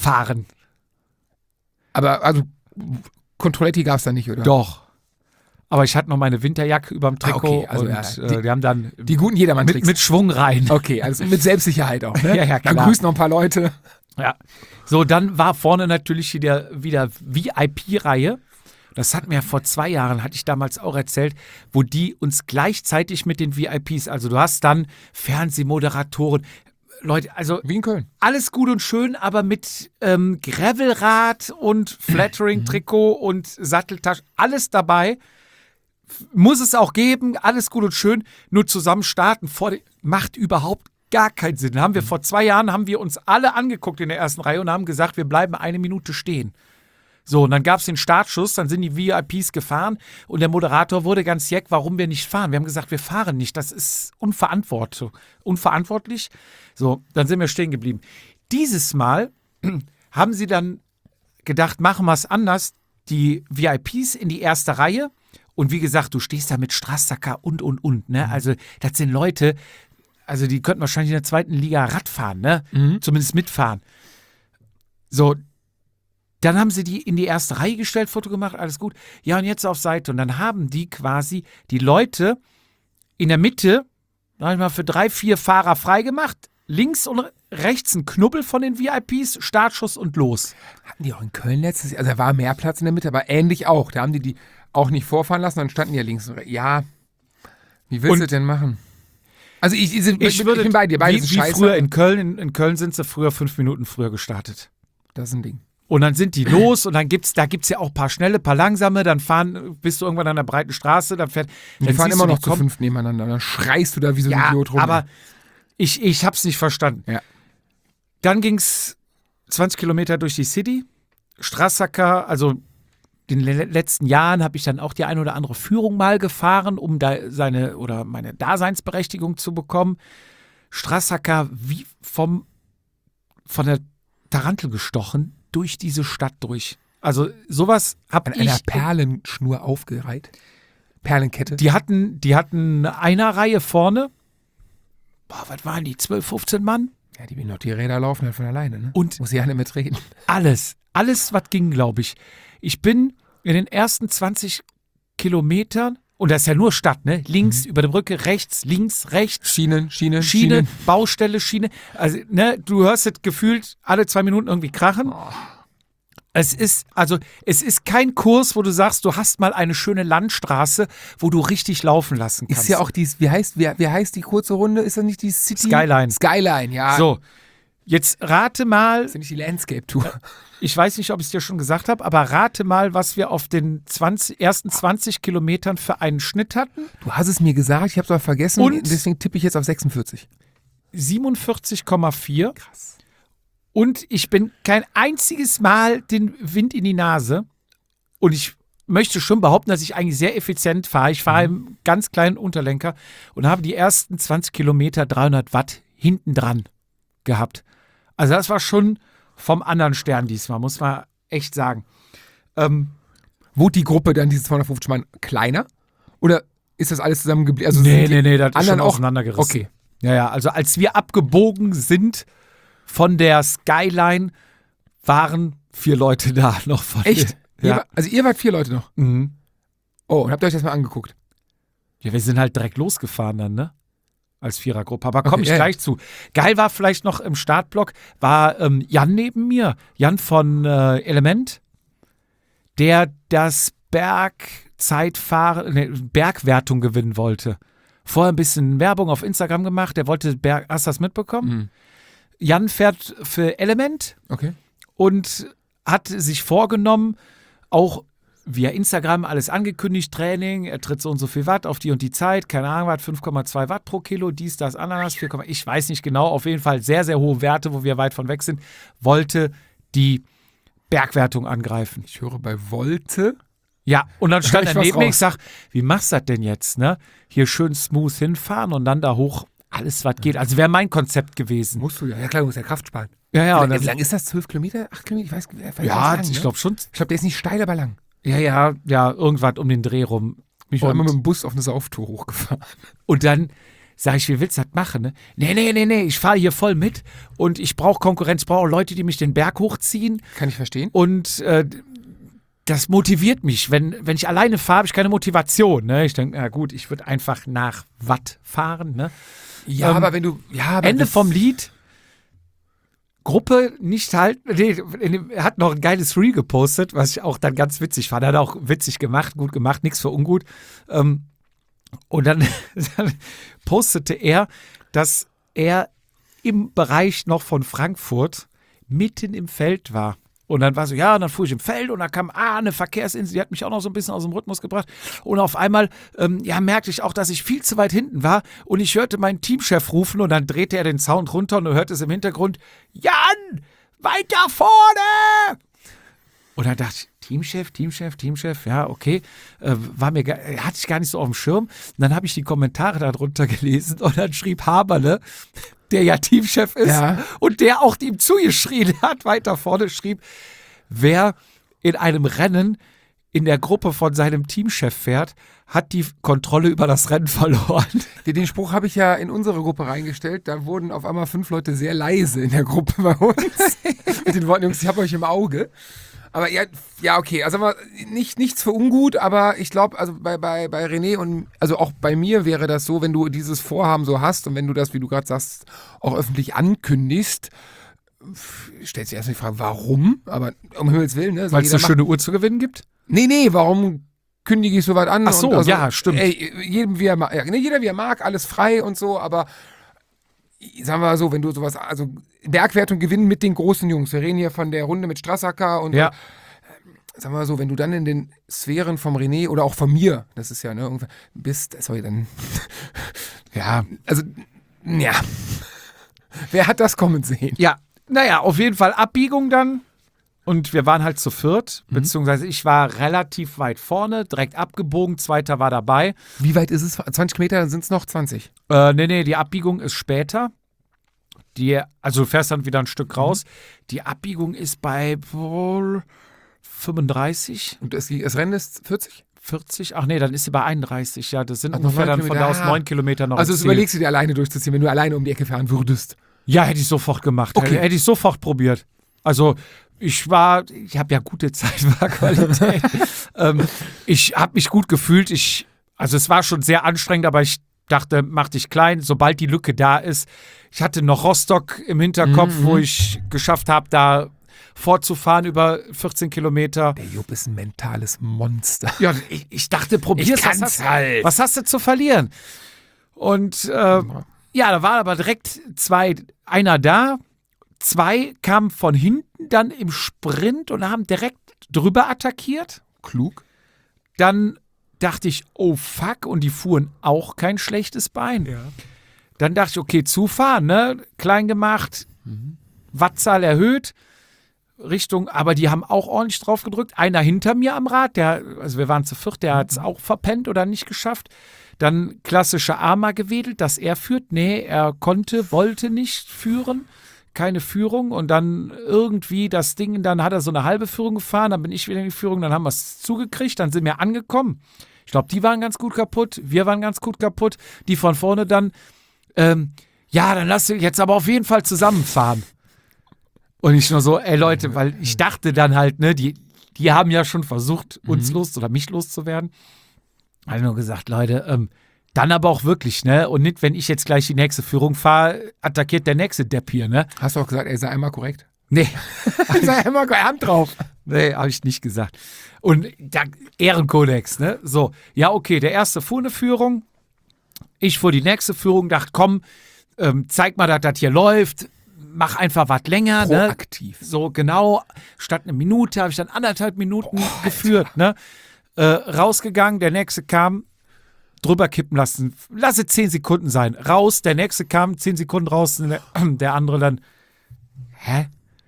Reingefahren. Aber, also, Controletti gab es da nicht, oder? Doch. Aber ich hatte noch meine Winterjacke überm Trikot okay, also und ja, äh, die- die haben dann Die guten Jedermann-Tricks. mit, mit Schwung rein. Okay, also mit Selbstsicherheit auch, ne? Ja, ja, Dann klar. grüßen noch ein paar Leute. Ja. So, dann war vorne natürlich wieder, wieder V I P-Reihe. Das hat mir vor zwei Jahren, hatte ich damals auch erzählt, wo die uns gleichzeitig mit den V I Ps, also du hast dann Fernsehmoderatoren, Leute, also Wie in Köln. alles gut und schön, aber mit ähm, Gravelrad und Flattering-Trikot und Satteltasche, alles dabei. F- Muss es auch geben, alles gut und schön. Nur zusammen starten vor de- macht überhaupt gar keinen Sinn. Haben wir vor zwei Jahren, haben wir uns alle angeguckt in der ersten Reihe und haben gesagt, wir bleiben eine Minute stehen. So, und dann gab es den Startschuss, dann sind die V I Ps gefahren und der Moderator wurde ganz jeck, warum wir nicht fahren. Wir haben gesagt, wir fahren nicht, das ist unverantwortlich. unverantwortlich. So, dann sind wir stehen geblieben. Dieses Mal haben sie dann gedacht, machen wir es anders, die V I Ps in die erste Reihe und wie gesagt, du stehst da mit Strassacker und, und, und. Ne? Also das sind Leute, also die könnten wahrscheinlich in der zweiten Liga Rad fahren, ne? Zumindest mitfahren. So, dann haben sie die in die erste Reihe gestellt, Foto gemacht, alles gut. Ja, und jetzt auf Seite. Und dann haben die quasi die Leute in der Mitte, sag ich mal, für drei, vier Fahrer freigemacht. Links und rechts ein Knubbel von den V I Ps, Startschuss und los. Hatten die auch in Köln letztes Jahr? Also da war mehr Platz in der Mitte, aber ähnlich auch. Da haben die die auch nicht vorfahren lassen, dann standen die ja links und rechts. Ja, wie willst Und- du das denn machen? Also ich, ich, ich, Ich, würde, bin bei dir, beide wie, sind wie scheiße. früher in Köln. In, in Köln sind sie früher fünf Minuten früher gestartet. Das ist ein Ding. Und dann sind die los und dann gibt's, da gibt es ja auch ein paar schnelle, ein paar langsame, dann fahren, bist du irgendwann an der breiten Straße, dann fährt. Und die dann fahren siehst immer du, noch die zu kommen. fünf nebeneinander. Dann schreist du da wie so ein Ja, Idiot rum. aber ich, ich hab's nicht verstanden. Ja. Dann ging's zwanzig Kilometer durch die City. Strassacker, also in den le- letzten Jahren habe ich dann auch die ein oder andere Führung mal gefahren, um da seine oder meine Daseinsberechtigung zu bekommen. Strassacker wie vom von der Tarantel gestochen durch diese Stadt durch. Also sowas habe an einer ich. Perlenschnur aufgereiht. Perlenkette. Die hatten, die hatten eine Reihe vorne. Boah, was waren die? zwölf, fünfzehn Mann? ja, die, noch die Räder laufen halt von alleine, ne? Und- muss ja nicht mehr treten. Alles. Alles, was ging, glaube ich. Ich bin in den ersten zwanzig Kilometern, und das ist ja nur Stadt, ne? Links über der Brücke, rechts, links, rechts. Schienen, Schiene, Schiene, Schiene. Baustelle, Schiene. Also, ne, du hörst es gefühlt alle zwei Minuten irgendwie krachen. Es ist, also, es ist kein Kurs, wo du sagst, du hast mal eine schöne Landstraße, wo du richtig laufen lassen kannst. Ist ja auch dies, wie heißt, wie, wie heißt die kurze Runde? Ist das nicht die City? Skyline. Skyline, ja. So, jetzt rate mal, Ist ja nicht die Landscape-Tour. ich weiß nicht, ob ich es dir schon gesagt habe, aber rate mal, was wir auf den zwanzig, ersten zwanzig Kilometern für einen Schnitt hatten. Du hast es mir gesagt, ich habe es aber vergessen. Und? Deswegen tippe ich jetzt auf sechsundvierzig. siebenundvierzig Komma vier. Krass. Und ich bin kein einziges Mal den Wind in die Nase. Und ich möchte schon behaupten, dass ich eigentlich sehr effizient fahre. Ich fahre im ganz kleinen Unterlenker und habe die ersten zwanzig Kilometer dreihundert Watt hinten dran gehabt. Also das war schon vom anderen Stern diesmal, muss man echt sagen. Ähm, Wurde die Gruppe dann, diese zweihundertfünfzig Mann, kleiner? Oder ist das alles zusammengeblieben? Also nee, sind die nee, nee, das ist anderen schon auch auseinandergerissen. Okay. Ja, ja, also als wir abgebogen sind von der Skyline, waren vier Leute da noch von Echt? der- Ihr Ja. war, also ihr wart vier Leute noch. Mhm. Oh, und habt ihr euch das mal angeguckt? Ja, wir sind halt direkt losgefahren dann, ne? Als Vierergruppe. Aber komme Okay, ich ja, ja. gleich zu. Geil war vielleicht noch im Startblock, war ähm, Jan neben mir. Jan von äh, Element, der das Bergzeitfahren, ne, Bergwertung gewinnen wollte. Vorher ein bisschen Werbung auf Instagram gemacht. Der wollte Berg. Hast du das mitbekommen? Mhm. Jan fährt für Element Okay. und hat sich vorgenommen, auch via Instagram alles angekündigt, Training, er tritt so und so viel Watt auf die und die Zeit, keine Ahnung was, fünf Komma zwei Watt pro Kilo, dies, das, Ananas, vier, ich weiß nicht genau, auf jeden Fall sehr, sehr hohe Werte, wo wir weit von weg sind, wollte die Bergwertung angreifen. Ich höre bei Wolte. Ja, und dann stand ich er was neben mir, raus. ich sag, wie machst du das denn jetzt, ne? Hier schön smooth hinfahren und dann da hoch, alles was geht. Also wäre mein Konzept gewesen. Musst du ja. Ja klar, du musst ja Kraft sparen. Ja, ja, wie, und lang, dann, wie lang ist das? zwölf Kilometer? acht Kilometer? Ich weiß ich weiß ja, nicht, ich ne? glaube schon. Ich glaube, der ist nicht steil, aber lang. Ja, ja, ja, irgendwas um den Dreh rum. Ich war Und- immer mit dem Bus auf eine Sauftour hochgefahren. Und dann sage ich, wie willst du das machen? Ne? Nee, nee, nee, nee, ich fahre hier voll mit und ich brauche Konkurrenz, ich brauche Leute, die mich den Berg hochziehen. Kann ich verstehen. Und äh, das motiviert mich. Wenn, wenn ich alleine fahre, habe ich keine Motivation. Ne? Ich denke, na gut, ich würde einfach nach Watt fahren. Ne? Ja, Ähm, aber wenn du. Ja, aber Ende das- vom Lied. Gruppe nicht halten. Nee, er hat noch ein geiles Reel gepostet, was ich auch dann ganz witzig fand. Er hat auch witzig gemacht, gut gemacht, nichts für ungut. Ähm, und dann, dann postete er, dass er im Bereich noch von Frankfurt mitten im Feld war. Und dann war so, ja, und dann fuhr ich im Feld und dann kam ah, eine Verkehrsinsel, die hat mich auch noch so ein bisschen aus dem Rhythmus gebracht. Und auf einmal, ähm, ja, merkte ich auch, dass ich viel zu weit hinten war und ich hörte meinen Teamchef rufen und dann drehte er den Sound runter und du hörte es im Hintergrund, Jan, weiter vorne! Und dann dachte ich, Teamchef, Teamchef, Teamchef, ja, okay, äh, war mir, gar- hatte ich gar nicht so auf dem Schirm. Und dann habe ich die Kommentare darunter gelesen und dann schrieb Haberle, der ja Teamchef ist Ja. und der auch ihm zugeschrien hat, weiter vorne schrieb, wer in einem Rennen in der Gruppe von seinem Teamchef fährt, hat die Kontrolle über das Rennen verloren. Den, den Spruch habe ich ja in unsere Gruppe reingestellt. Da wurden auf einmal fünf Leute sehr leise in der Gruppe bei uns. Mit den Worten, Jungs, ich habe euch im Auge. Aber ja, ja, okay, also mal, nicht, nichts für ungut, aber ich glaube, also bei, bei, bei René und also auch bei mir wäre das so, wenn du dieses Vorhaben so hast und wenn du das, wie du gerade sagst, auch öffentlich ankündigst, stellst du erstmal die Frage, warum? Aber um Himmels Willen, ne? So Weil es jeder eine macht- schöne Uhr zu gewinnen gibt? Nee, nee, warum kündige ich so weit an? Ach so, und also, ja, stimmt. Ey, jedem wie er mag, ja, nee, jeder wie er mag, alles frei und so, aber sagen wir mal so, wenn du sowas, also Bergwertung gewinnen mit den großen Jungs, wir reden hier von der Runde mit Strassacker und Ja. sagen wir mal so, wenn du dann in den Sphären vom René oder auch von mir, das ist ja, ne, irgendwie bist, sorry, dann, ja, also, ja, wer hat das kommen sehen? Ja, naja, auf jeden Fall Abbiegung dann. Und wir waren halt zu viert, Mhm. beziehungsweise ich war relativ weit vorne, direkt abgebogen, zweiter war dabei. Wie weit ist es? zwanzig Kilometer, dann sind es noch zwanzig. Äh, nee, nee, die Abbiegung ist später. Die, also du fährst dann wieder ein Stück raus. Die Abbiegung ist bei wohl fünfunddreißig, Und das, das Rennen ist vierzig? vierzig. Ach nee, dann ist sie bei einunddreißig. Ja, das sind Ach, noch ungefähr neun dann von da aus Kilometer. neun Kilometer noch. Also das ins Ziel. überlegst du dir alleine durchzuziehen, wenn du alleine um die Ecke fahren würdest. Ja, hätte ich sofort gemacht. Okay. Hätte ich sofort probiert. Also ich war, ich habe ja gute Zeitfahrqualität. ähm, ich habe mich gut gefühlt. Ich, also es war schon sehr anstrengend, aber ich dachte, mach dich klein, sobald die Lücke da ist. Ich hatte noch Rostock im Hinterkopf, Mhm. wo ich geschafft habe, da fortzufahren über vierzehn Kilometer. Der Jupp ist ein mentales Monster. Ja, ich, ich dachte, probier's. Ich kann's was hast, halt. Was hast du zu verlieren? Und äh, ja, da war aber direkt zwei, einer da, zwei kamen von hinten dann im Sprint und haben direkt drüber attackiert. Klug. Dann dachte ich, oh fuck, und die fuhren auch kein schlechtes Bein. Dann dachte ich, okay, zufahren, ne? Klein gemacht, Wattzahl erhöht, Richtung, aber die haben auch ordentlich drauf gedrückt. Einer hinter mir am Rad, der, also wir waren zu viert, der hat es auch verpennt oder nicht geschafft. Dann klassische Arma gewedelt, dass er führt. Nee, er konnte, wollte nicht führen. Keine Führung. Und dann irgendwie das Ding, dann hat er so eine halbe Führung gefahren, dann bin ich wieder in die Führung, dann haben wir es zugekriegt, dann sind wir angekommen. Ich glaube, die waren ganz gut kaputt, wir waren ganz gut kaputt. Die von vorne dann, ähm, ja, dann lass jetzt aber auf jeden Fall zusammenfahren. Und ich nur so, ey Leute, weil ich dachte dann halt, ne, die, die haben ja schon versucht, uns Mhm. los oder mich loszuwerden. Habe ich nur gesagt, Leute, ähm, dann aber auch wirklich, ne? Und nicht, wenn ich jetzt gleich die nächste Führung fahre, attackiert der nächste Depp hier, ne? Hast du auch gesagt, er sei einmal korrekt? Nee, sei einmal Hand drauf. nee, habe ich nicht gesagt. Und da, Ehrenkodex, ne? So, ja, okay, der erste fuhr eine Führung. Ich fuhr die nächste Führung, dachte, komm, ähm, zeig mal, dass das hier läuft. Mach einfach was länger, ne? Proaktiv. So genau, statt eine Minute habe ich dann anderthalb Minuten geführt, ne? Äh, rausgegangen, der nächste kam, drüber kippen lassen, lasse zehn Sekunden sein, raus, der nächste kam, zehn Sekunden raus, der, der andere dann, hä?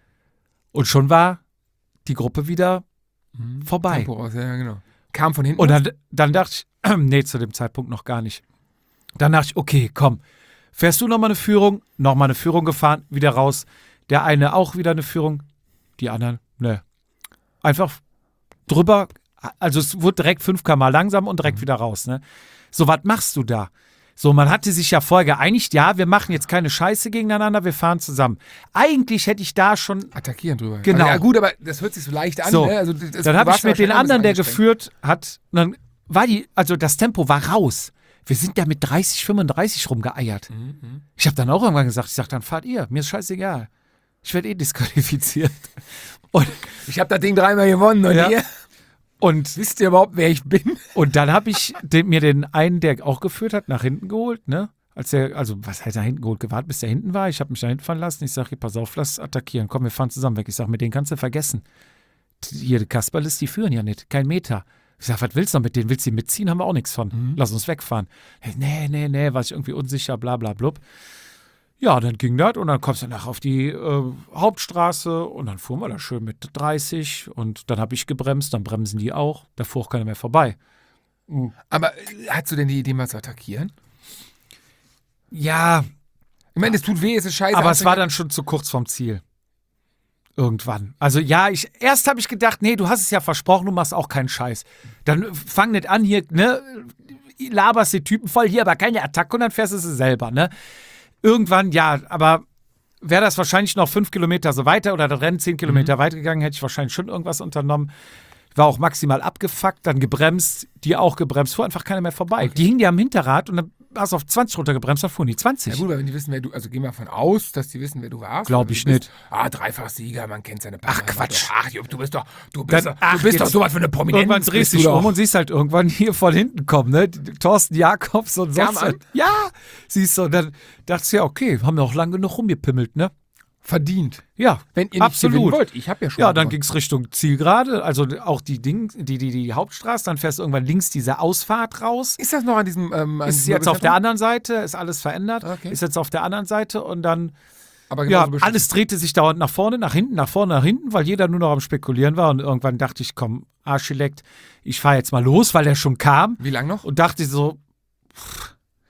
Und schon war die Gruppe wieder vorbei. Tempo raus, ja, genau. Kam von hinten. Und dann, dann dachte ich, nee, zu dem Zeitpunkt noch gar nicht. Dann dachte ich, okay, komm, fährst du nochmal eine Führung? Nochmal eine Führung gefahren, wieder raus. Der eine auch wieder eine Führung, die anderen, ne. Einfach drüber, also es wurde direkt fünf Kilometer pro Stunde langsam und direkt wieder raus, ne. So, was machst du da? So, man hatte sich ja vorher geeinigt, ja, wir machen jetzt keine Scheiße gegeneinander, wir fahren zusammen. Eigentlich hätte ich da schon... Attackieren drüber. Genau. Ja gut, aber das hört sich so leicht an. So, ne? Also, das, dann du habe warst ich mit ja den schon anderen, der angestrengt. geführt hat, dann war die, also das Tempo war raus. Wir sind da mit dreißig, fünfunddreißig rumgeeiert. Mhm. Ich habe dann auch irgendwann gesagt, ich sag, dann fahrt ihr, mir ist scheißegal. Ich werde eh disqualifiziert. Und, Ich habe das Ding dreimal gewonnen und Ja. ihr und, wisst ihr überhaupt, wer ich bin? und dann habe ich den, mir den einen, der auch geführt hat, nach hinten geholt, ne? Als der, also was heißt nach hinten geholt, gewartet, bis der hinten war. Ich habe mich da hinten fahren lassen. Ich sage, hier, pass auf, lass attackieren. Komm, wir fahren zusammen weg. Ich sage, mit denen kannst du vergessen. Hier, die Kasperlis, die führen ja nicht. Kein Meter. Ich sage, was willst du noch mit denen? Willst du die mitziehen? Haben wir auch nichts von. Mhm. Lass uns wegfahren. Nee, nee, nee, war ich irgendwie unsicher, bla, bla, blub. Ja, dann ging das und dann kommst du nach auf die äh, Hauptstraße und dann fuhren wir da schön mit dreißig und dann habe ich gebremst, dann bremsen die auch. Da fuhr auch keiner mehr vorbei. Aber äh, hast du denn die Idee, mal zu attackieren? Ja, Ich meine, es tut weh, es ist scheiße. aber es war anzuhören. dann schon zu kurz vom Ziel. Irgendwann. Also ja, ich erst habe ich gedacht, nee, du hast es ja versprochen, du machst auch keinen Scheiß. Dann fang nicht an hier, ne, laberst die Typen voll, hier aber keine Attacke und dann fährst du sie selber, ne. Irgendwann, ja, aber wäre das wahrscheinlich noch fünf Kilometer so weiter oder das Rennen zehn Kilometer weitergegangen, hätte ich wahrscheinlich schon irgendwas unternommen. War auch maximal abgefuckt, dann gebremst, die auch gebremst, fuhr einfach keiner mehr vorbei. Die hingen ja am Hinterrad und dann hast du auf zwanzig runtergebremst, dann fuhren die zwanzig. Ja gut, aber wenn die wissen, wer du, also geh mal von aus, dass die wissen, wer du warst. Glaub Also ich du bist, nicht. Ah, Dreifach-Sieger, man kennt seine Ach, Partner. Quatsch. Ach, Jupp, du bist doch, du bist, Dann- doch, ach, du bist jetzt- doch sowas für eine Prominenz. Irgendwann drehst bist du dich du um doch. und siehst halt irgendwann hier von hinten kommen, ne? Thorsten Jakobs und Ja, sonst. Mann. Ja, siehst du, und dann dachtest du ja, okay, haben wir auch lang genug rumgepimmelt, ne? Verdient. Ja, Wenn ihr nicht absolut. gewinnen wollt. Ich habe ja schon Ja, mal dann gewonnen. ging es Richtung Zielgerade, also auch die Ding, die, die, die Hauptstraße, dann fährst du irgendwann links diese Ausfahrt raus. Ist das noch an diesem... Ähm, an Ist diesem jetzt auf der Wirbelzentrum? anderen Seite, ist alles verändert, Okay. ist jetzt auf der anderen Seite und dann, Aber ja, genauso beschissen. alles drehte sich dauernd nach vorne, nach hinten, nach vorne, nach hinten, weil jeder nur noch am Spekulieren war und irgendwann dachte ich, komm, Arschgeleckt, ich fahre jetzt mal los, weil er schon kam Wie lang noch? und dachte so, pff,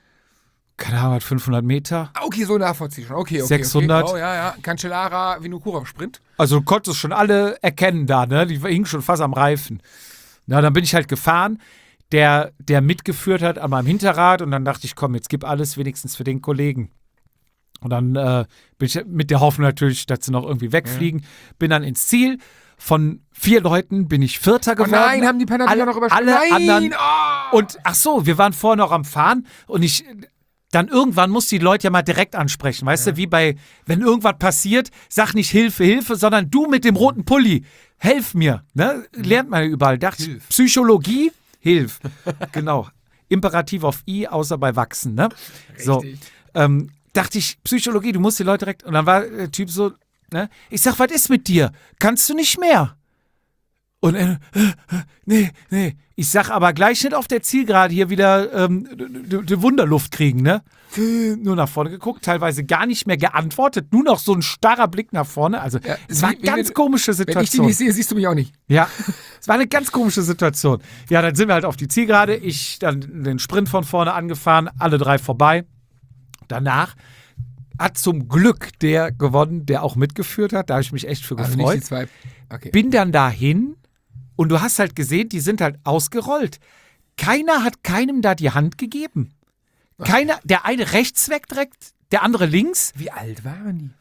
keine Ahnung, fünfhundert Meter. Ah, okay, so nachvollziehen schon. Okay, okay. sechshundert. Okay. Oh, ja, ja. Cancellara, Vinokura, Sprint. Also du konntest schon alle erkennen da, ne? Die hingen schon fast am Reifen. Na, dann bin ich halt gefahren. Der, der mitgeführt hat an meinem Hinterrad und dann dachte ich, komm, jetzt gib alles wenigstens für den Kollegen. Und dann äh, bin ich mit der Hoffnung natürlich, dass sie noch irgendwie wegfliegen. Bin dann ins Ziel. Von vier Leuten bin ich Vierter Oh geworden. nein, haben die Penalty alle, noch übersprungen? alle Nein! anderen. Oh! Und ach so, wir waren vorher noch am Fahren und ich dann irgendwann muss die Leute ja mal direkt ansprechen, weißt du, wie bei, wenn irgendwas passiert, sag nicht Hilfe, Hilfe, sondern du mit dem roten Pulli, helf mir, ne? Lernt man ja überall. Dachte ich, Hilf. Psychologie, hilf. Genau. Imperativ auf I, außer bei Wachsen, ne? So. Richtig. Ähm, dachte ich, Psychologie, du musst die Leute direkt, und dann war der Typ so, ne? Ich sag, was ist mit dir? Kannst du nicht mehr? Und er, äh, äh, nee, nee. Ich sag aber gleich nicht auf der Zielgerade hier wieder ähm, die Wunderluft kriegen, ne? Nur nach vorne geguckt, teilweise gar nicht mehr geantwortet, nur noch so ein starrer Blick nach vorne. Also, Ja, es war wie- eine wie- ganz komische Wenn ich die Situation. nicht sehe, siehst du mich auch nicht. Ja, es war eine ganz komische Situation. Ja, dann sind wir halt auf die Zielgerade. Ich dann den Sprint von vorne angefahren, alle drei vorbei. Danach hat zum Glück der gewonnen, der auch mitgeführt hat. Da habe ich mich echt für Also nicht gefreut. die zwei. Okay. Bin dann dahin und du hast halt gesehen, die sind halt ausgerollt. Keiner hat keinem da die Hand gegeben. Keiner, der eine rechts weg direkt, der andere links. Wie alt waren die?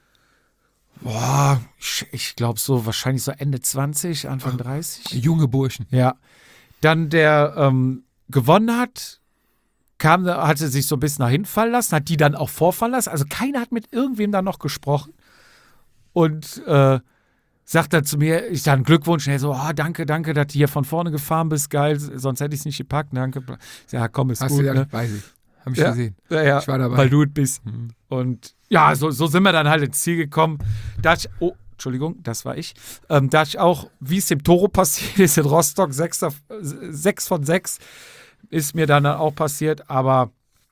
Boah, ich, ich glaube so wahrscheinlich so Ende zwanzig, Anfang dreißig. Junge Burschen. Ja. Dann der ähm, gewonnen hat, kam, hatte sich so ein bisschen nach hinten fallen lassen, hat die dann auch vorfallen lassen. Also keiner hat mit irgendwem dann noch gesprochen. Und äh, sagt dann zu mir, ich dann Glückwunsch, und er so, oh, danke, danke, dass du hier von vorne gefahren bist, geil, sonst hätte ich es nicht gepackt, danke. Ja, komm, ist Hast gut, du ja, ne? weiß ich. Hab ich Ja. gesehen. Ja, ja, Ich war dabei. weil du es bist. Mhm. Und ja, so, so sind wir dann halt ins Ziel gekommen. Da ich, oh, Entschuldigung, das war ich. Ähm, da ich auch, wie es dem Toro passiert ist in Rostock, sechs, sechs von sechs, ist mir dann auch passiert. Aber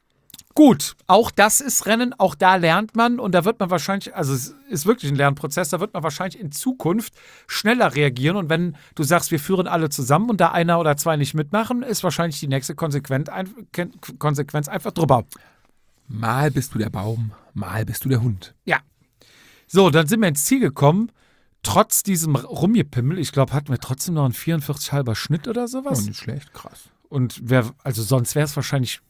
gut, auch das ist Rennen, auch da lernt man und da wird man wahrscheinlich, also es ist wirklich ein Lernprozess, da wird man wahrscheinlich in Zukunft schneller reagieren und wenn du sagst, wir führen alle zusammen und da einer oder zwei nicht mitmachen, ist wahrscheinlich die nächste Konsequenz, ein, Konsequenz einfach drüber. Mal bist du der Baum, mal bist du der Hund. Ja. So, dann sind wir ins Ziel gekommen. Trotz diesem Rumgepimmel, ich glaube, hatten wir trotzdem noch einen vierundvierzig halber Schnitt oder sowas. Oh, nicht schlecht, krass. Und wer, also sonst wäre es wahrscheinlich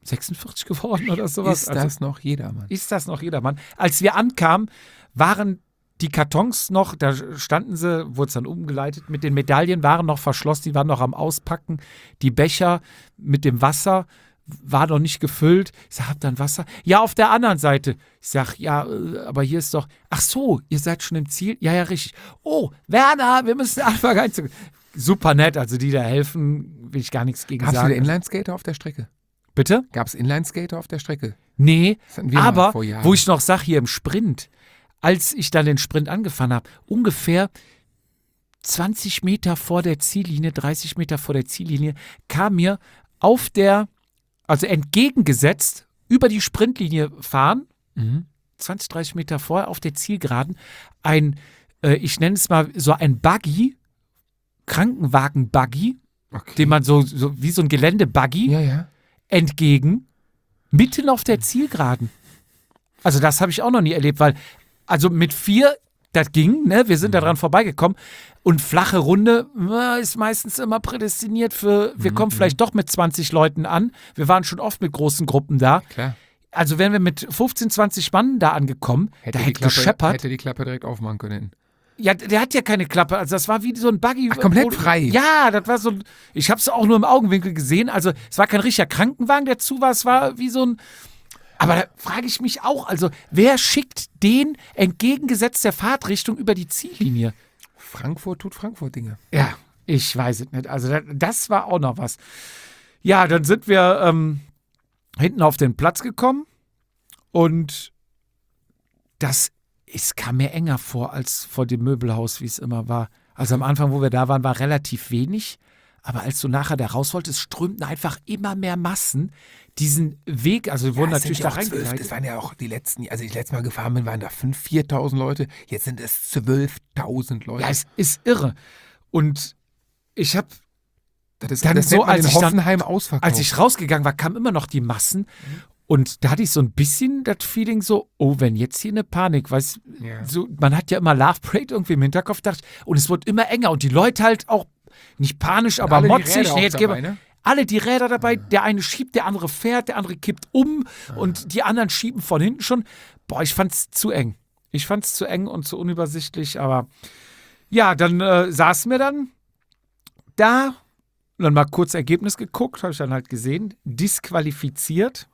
sechsundvierzig geworden oder sowas. Ist Also, das noch jedermann? ist das noch jedermann? Als wir ankamen, waren die Kartons noch, da standen sie, wurde es dann umgeleitet, mit den Medaillen waren noch verschlossen, die waren noch am Auspacken. Die Becher mit dem Wasser war noch nicht gefüllt. Ich sage, habt ihr ein Wasser? Ja, auf der anderen Seite. Ich sage, ja, äh, aber hier ist doch, ach so, ihr seid schon im Ziel? Ja, ja, richtig. Oh, Werner, wir müssen anfangen einzugehen. Super nett, also die da helfen, will ich gar nichts gegen Gab es sagen. wieder Inlineskater auf der Strecke? Bitte? Gab es Inlineskater auf der Strecke? Nee, Das hatten wir mal aber vor Jahren. wo ich noch sage, hier im Sprint, als ich dann den Sprint angefangen habe, ungefähr zwanzig Meter vor der Ziellinie, dreißig Meter vor der Ziellinie, kam mir auf der, also entgegengesetzt, über die Sprintlinie fahren, Mhm. zwanzig, dreißig Meter vorher auf der Zielgeraden, ein, äh, ich nenne es mal so ein Buggy, Krankenwagen-Buggy, Okay. den man so, so wie so ein Gelände-Buggy, Ja, ja. entgegen, mitten auf der Zielgeraden. Also das habe ich auch noch nie erlebt, weil, also mit vier, das ging, ne? Wir sind da dran vorbeigekommen und flache Runde äh, ist meistens immer prädestiniert für, wir kommen vielleicht doch mit zwanzig Leuten an. Wir waren schon oft mit großen Gruppen da. Klar. Also wären wir mit fünfzehn, zwanzig Mann da angekommen, Hätte, da die hätte Klappe, gescheppert. hätte die Klappe direkt aufmachen können. Ja, der hat ja keine Klappe. Also das war wie so ein Buggy. Ach, komplett wo- frei. Ja, das war so ein, ich habe es auch nur im Augenwinkel gesehen. Also es war kein richtiger Krankenwagen, der zu war. Es war wie so ein, aber da frage ich mich auch, also wer schickt den entgegengesetzt der Fahrtrichtung über die Ziellinie? Frankfurt tut Frankfurt Dinge. Ja, ich weiß es nicht. Also das, das war auch noch was. Ja, dann sind wir ähm, hinten auf den Platz gekommen und das es kam mir enger vor als vor dem Möbelhaus, wie es immer war. Also am Anfang, wo wir da waren, war relativ wenig. Aber als du nachher da raus wolltest, strömten einfach immer mehr Massen diesen Weg. Also wir wurden Ja, es natürlich sind da ja auch zwölf, reingeleitet. das waren ja auch die letzten, als ich letztes Mal gefahren bin, waren da fünftausend, viertausend Leute. Jetzt sind es zwölftausend Leute. Ja, es ist irre. Und ich habe, das ist dann das so, nennt man als in ich dann- Hoffenheim ausverkauft. als ich rausgegangen war, kamen immer noch die Massen. Und da hatte ich so ein bisschen das Feeling so, oh, wenn jetzt hier eine Panik, weißt Ja. so, man hat ja immer Love Parade irgendwie im Hinterkopf gedacht und es wird immer enger und die Leute halt auch nicht panisch, aber alle die motzig. Räder auch Nee, jetzt dabei, gehen wir- ne? Alle die Räder dabei, der eine schiebt, der andere fährt, der andere kippt um und die anderen schieben von hinten schon. Boah, ich fand's zu eng. Ich fand's zu eng und zu unübersichtlich, aber ja, dann äh, saßen wir dann da und dann mal kurz Ergebnis geguckt, habe ich dann halt gesehen, disqualifiziert.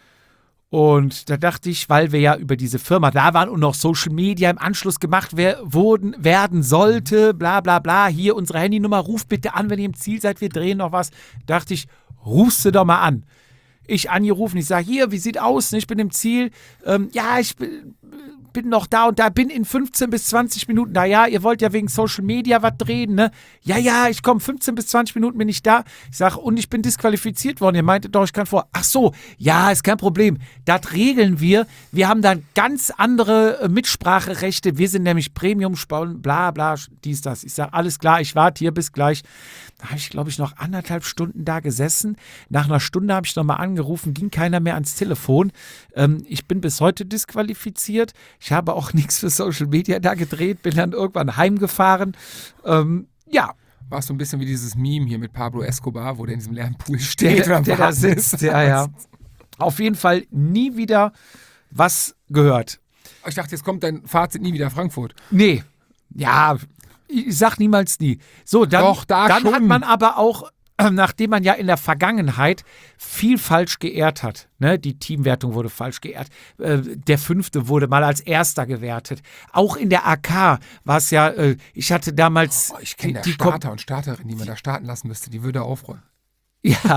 Und da dachte ich, weil wir ja über diese Firma da waren und noch Social Media im Anschluss gemacht wer, wurden, werden sollte, bla bla bla, hier unsere Handynummer, ruft bitte an, wenn ihr im Ziel seid, wir drehen noch was. Dachte ich, rufst du doch mal an. Ich angerufen, ich sage, hier, wie sieht aus? Ich bin im Ziel. Ähm, ja, ich bin, bin noch da und da, bin in fünfzehn bis zwanzig Minuten da. Ja, ihr wollt ja wegen Social Media was drehen, ne? Ja, ja, ich komme fünfzehn bis zwanzig Minuten bin ich da. Ich sage, und ich bin disqualifiziert worden. Ihr meintet doch, ich kann vor. Ach so, ja, ist kein Problem. Das regeln wir. Wir haben dann ganz andere äh, Mitspracherechte. Wir sind nämlich Premium, bla bla, dies, das. Ich sage, alles klar, ich warte hier, bis gleich. Da habe ich, glaube ich, noch anderthalb Stunden da gesessen. Nach einer Stunde habe ich nochmal angerufen, ging keiner mehr ans Telefon. Ähm, ich bin bis heute disqualifiziert. Ich habe auch nichts für Social Media da gedreht, bin dann irgendwann heimgefahren. Ähm, ja, War es so ein bisschen wie dieses Meme hier mit Pablo Escobar, wo der in diesem leeren Pool steht. der, und am der da Warten sitzt. ist. Ja, ja. Auf jeden Fall nie wieder was gehört. Ich dachte, jetzt kommt dein Fazit nie wieder Frankfurt. Nee, ja, ich sag niemals nie. So, dann, Doch, da dann schon. hat man aber auch, äh, nachdem man ja in der Vergangenheit viel falsch geehrt hat, ne, die Teamwertung wurde falsch geehrt, äh, der Fünfte wurde mal als Erster gewertet. Auch in der A K war es ja, äh, ich hatte damals Oh, ich kenne die, ja die Kom- Starter und Starterin, die man da starten lassen müsste, die würde aufräumen. Ja.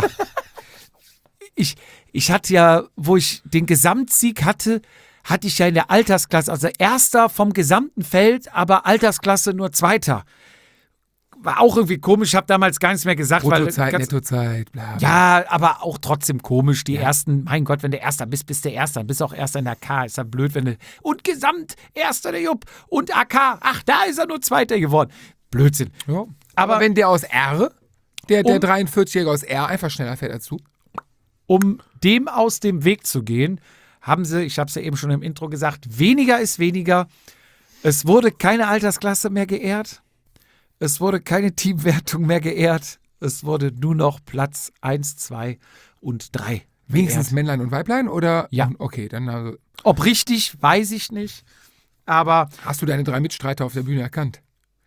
Ich, ich hatte ja, wo ich den Gesamtsieg hatte, hatte ich ja in der Altersklasse, also Erster vom gesamten Feld, aber Altersklasse nur Zweiter. War auch irgendwie komisch, ich habe damals gar nichts mehr gesagt. Bruttozeit, ganz- Nettozeit, bla bla. Ja, aber auch trotzdem komisch. Die Ersten, mein Gott, wenn du Erster bist, bist du Erster. Bist auch Erster in der K. Ist ja blöd, wenn du. Und Gesamt Erster der Jupp. Und A K. Ach, da ist er nur Zweiter geworden. Blödsinn. Ja. Aber- Aber wenn der aus R, der, der Um- dreiundvierzigjährige aus R, einfach schneller fährt als du. Um dem aus dem Weg zu gehen, haben sie, ich habe es ja eben schon im Intro gesagt, weniger ist weniger. Es wurde keine Altersklasse mehr geehrt. Es wurde keine Teamwertung mehr geehrt. Es wurde nur noch Platz eins, zwei und drei Wenigstens geehrt. Männlein und Weiblein oder? Ja. Okay, dann also, Ob richtig, weiß ich nicht. Aber hast du deine drei Mitstreiter auf der Bühne erkannt?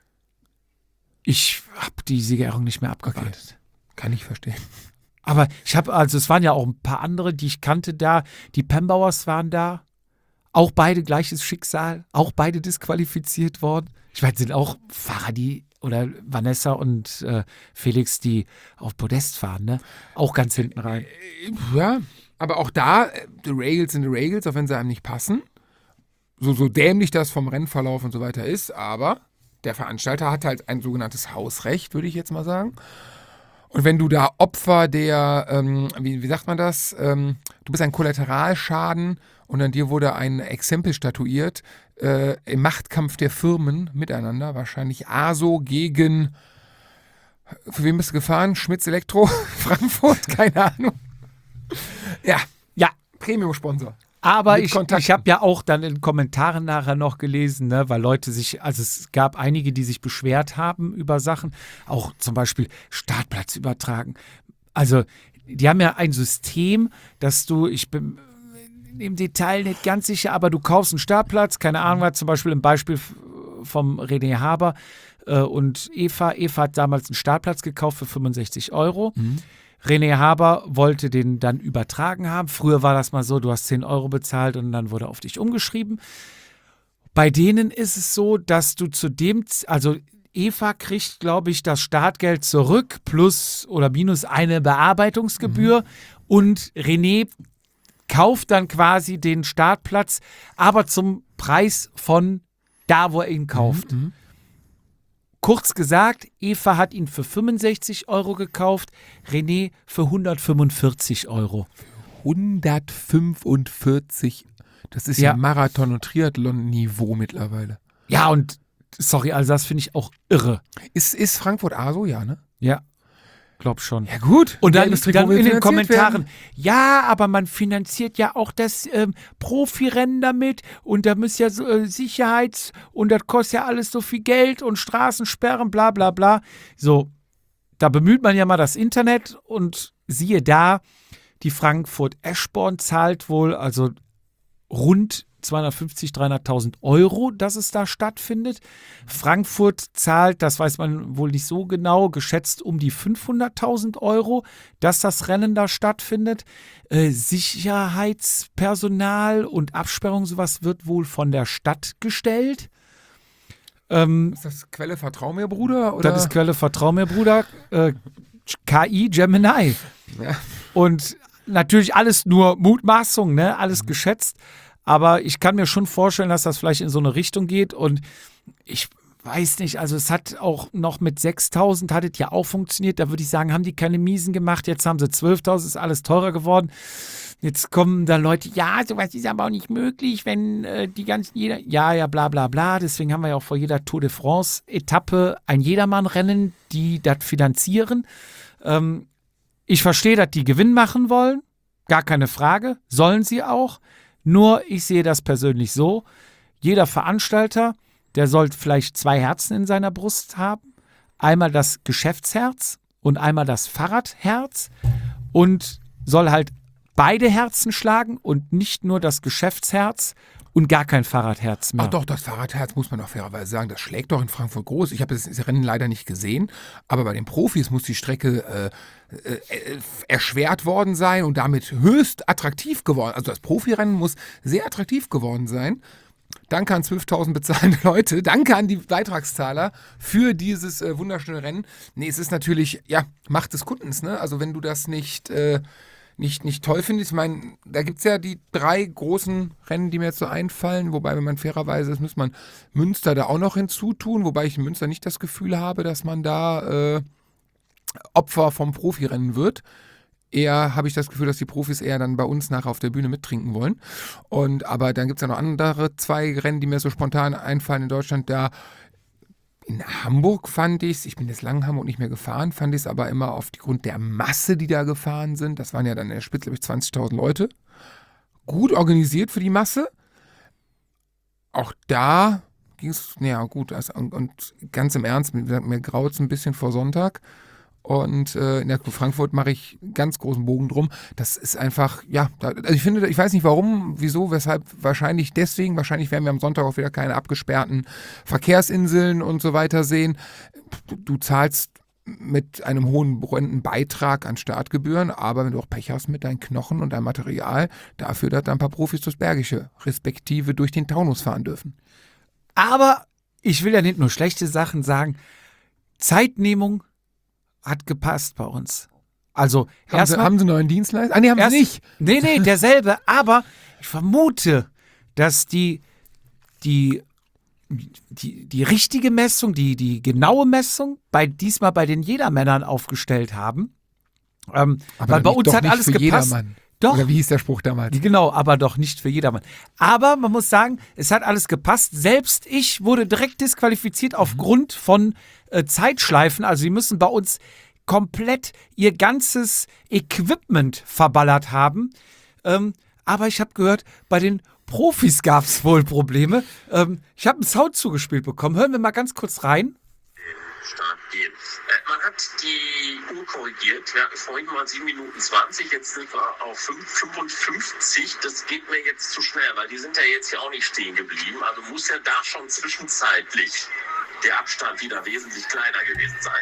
ich habe die Siegerehrung nicht mehr abgewartet. Kann ich verstehen. Aber ich habe, also es waren ja auch ein paar andere, die ich kannte da. Die Pembauers waren da. Auch beide gleiches Schicksal. Auch beide disqualifiziert worden. Ich weiß, sind auch Fahrer, die, oder Vanessa und äh, Felix, die auf Podest fahren, ne? Auch ganz hinten rein. Ja, aber auch da, äh, the Regels sind the Regels, auch wenn sie einem nicht passen. So, so dämlich das vom Rennverlauf und so weiter ist, aber der Veranstalter hat halt ein sogenanntes Hausrecht, würde ich jetzt mal sagen. Und wenn du da Opfer der, ähm, wie, wie sagt man das, ähm, du bist ein Kollateralschaden und an dir wurde ein Exempel statuiert äh, im Machtkampf der Firmen miteinander, wahrscheinlich A S O gegen, für wen bist du gefahren? Schmitz Elektro, Frankfurt, keine Ahnung. Ja, Ja, Premium-Sponsor. aber Mit ich, Kontakten. ich habe ja auch dann in den Kommentaren nachher noch gelesen, ne, weil Leute sich, also es gab einige, die sich beschwert haben über Sachen, auch zum Beispiel Startplatz übertragen. Also die haben ja ein System, dass du, ich bin im Detail nicht ganz sicher, aber du kaufst einen Startplatz, keine Ahnung was, zum Beispiel im Beispiel f- vom René Haber äh, und Eva. Eva hat damals einen Startplatz gekauft für fünfundsechzig Euro. René Haber wollte den dann übertragen haben. Früher war das mal so, du hast zehn Euro bezahlt und dann wurde auf dich umgeschrieben. Bei denen ist es so, dass du zu dem, Z- also Eva kriegt, glaube ich, das Startgeld zurück plus oder minus eine Bearbeitungsgebühr und René kauft dann quasi den Startplatz, aber zum Preis von da, wo er ihn kauft. Kurz gesagt, Eva hat ihn für fünfundsechzig Euro gekauft, René für hundertfünfundvierzig Euro. hundertfünfundvierzig. Das ist ja, Ja. Marathon- und Triathlon-Niveau mittlerweile. Ja, und sorry, also das finde ich auch irre. Ist, ist Frankfurt A S O, ja, ne? Ja, glaub schon. Ja, gut. Und dann, Gelbes Trikot dann will in den finanziert Kommentaren, werden. ja, aber man finanziert ja auch das ähm, Profirennen damit und da muss ja so äh, Sicherheits- und das kostet ja alles so viel Geld und Straßensperren, bla bla bla. So, da bemüht man ja mal das Internet und siehe da, die Frankfurt Eschborn zahlt wohl also rund zweihundertfünfzig, dreihunderttausend Euro, dass es da stattfindet. Frankfurt zahlt, das weiß man wohl nicht so genau, geschätzt um die fünfhunderttausend Euro, dass das Rennen da stattfindet. Äh, Sicherheitspersonal und Absperrung, sowas wird wohl von der Stadt gestellt. Ähm, Ist das Quelle Vertrau mir, Bruder? Oder? das ist Quelle, vertrau mir, Bruder. Äh, K I Gemini. Ja. Und natürlich alles nur Mutmaßung, ne? Alles geschätzt. Aber ich kann mir schon vorstellen, dass das vielleicht in so eine Richtung geht. Und ich weiß nicht, also es hat auch noch mit sechstausend hat es ja auch funktioniert. Da würde ich sagen, haben die keine Miesen gemacht. Jetzt haben sie zwölftausend, ist alles teurer geworden. Jetzt kommen da Leute, ja, sowas ist aber auch nicht möglich, wenn äh, die ganzen, jeder, ja, ja, bla bla bla. Deswegen haben wir ja auch vor jeder Tour de France-Etappe ein Jedermann-Rennen, die das finanzieren. Ähm, ich verstehe, dass die Gewinn machen wollen. Gar keine Frage. Sollen sie auch. Nur, ich sehe das persönlich so, jeder Veranstalter, der sollte vielleicht zwei Herzen in seiner Brust haben. Einmal das Geschäftsherz und einmal das Fahrradherz und soll halt beide Herzen schlagen und nicht nur das Geschäftsherz und gar kein Fahrradherz mehr. Ach doch, das Fahrradherz muss man auch fairerweise sagen, das schlägt doch in Frankfurt groß. Ich habe das Rennen leider nicht gesehen, aber bei den Profis muss die Strecke äh, äh, erschwert worden sein und damit höchst attraktiv geworden. Also das Profirennen muss sehr attraktiv geworden sein. Danke an zwölftausend bezahlende Leute, danke an die Beitragszahler für dieses äh, wunderschöne Rennen. Nee, es ist natürlich, ja, Macht des Kundens, ne? Also wenn du das nicht... Äh, Nicht, nicht toll finde. Ich meine, da gibt es ja die drei großen Rennen, die mir jetzt so einfallen, wobei, wenn man fairerweise ist, muss man Münster da auch noch hinzutun, wobei ich in Münster nicht das Gefühl habe, dass man da äh, Opfer vom Profirennen wird. Eher habe ich das Gefühl, dass die Profis eher dann bei uns nachher auf der Bühne mittrinken wollen. Und aber dann gibt es ja noch andere zwei Rennen, die mir so spontan einfallen in Deutschland, da in Hamburg fand ich es, ich bin jetzt lange in Hamburg nicht mehr gefahren, fand ich es aber immer aufgrund der Masse, die da gefahren sind, das waren ja dann in der Spitze, glaube ich, zwanzigtausend Leute, gut organisiert für die Masse. Auch da ging es, naja gut, also, und, und ganz im Ernst, mir, mir graut es ein bisschen vor Sonntag Und äh, in der Frankfurt mache ich einen ganz großen Bogen drum. Das ist einfach, ja, da, also ich finde, ich weiß nicht warum, wieso, weshalb, wahrscheinlich deswegen, wahrscheinlich werden wir am Sonntag auch wieder keine abgesperrten Verkehrsinseln und so weiter sehen. Du, du zahlst mit einem hohen Beitrag an Startgebühren, aber wenn du auch Pech hast mit deinen Knochen und deinem Material, dafür, dass da ein paar Profis durchs Bergische, respektive durch den Taunus fahren dürfen. Aber ich will ja nicht nur schlechte Sachen sagen. Zeitnehmung hat gepasst bei uns. Also Haben, erst sie, mal, haben sie einen neuen Dienstleister? Ah, nee, haben erst, sie nicht. Nee, nee, derselbe. Aber ich vermute, dass die, die, die, die richtige Messung, die, die genaue Messung bei diesmal bei den Jedermännern aufgestellt haben. Ähm, Aber weil bei nicht- uns doch hat nicht alles für gepasst. jedermann. Doch. Oder wie hieß der Spruch damals? Die- Genau, aber doch nicht für jedermann. Aber man muss sagen, es hat alles gepasst. Selbst ich wurde direkt disqualifiziert aufgrund von äh, Zeitschleifen. Also sie müssen bei uns komplett ihr ganzes Equipment verballert haben. Ähm, aber ich habe gehört, bei den Profis gab es wohl Probleme. Ähm, ich habe einen Sound zugespielt bekommen. Hören wir mal ganz kurz rein. Start gehen. Äh, man hat die Uhr korrigiert. Wir hatten vorhin mal sieben Minuten zwanzig, jetzt sind wir auf fünf, fünfundfünfzig. Das geht mir jetzt zu schnell, weil die sind ja jetzt hier auch nicht stehen geblieben. Also muss ja da schon zwischenzeitlich der Abstand wieder wesentlich kleiner gewesen sein.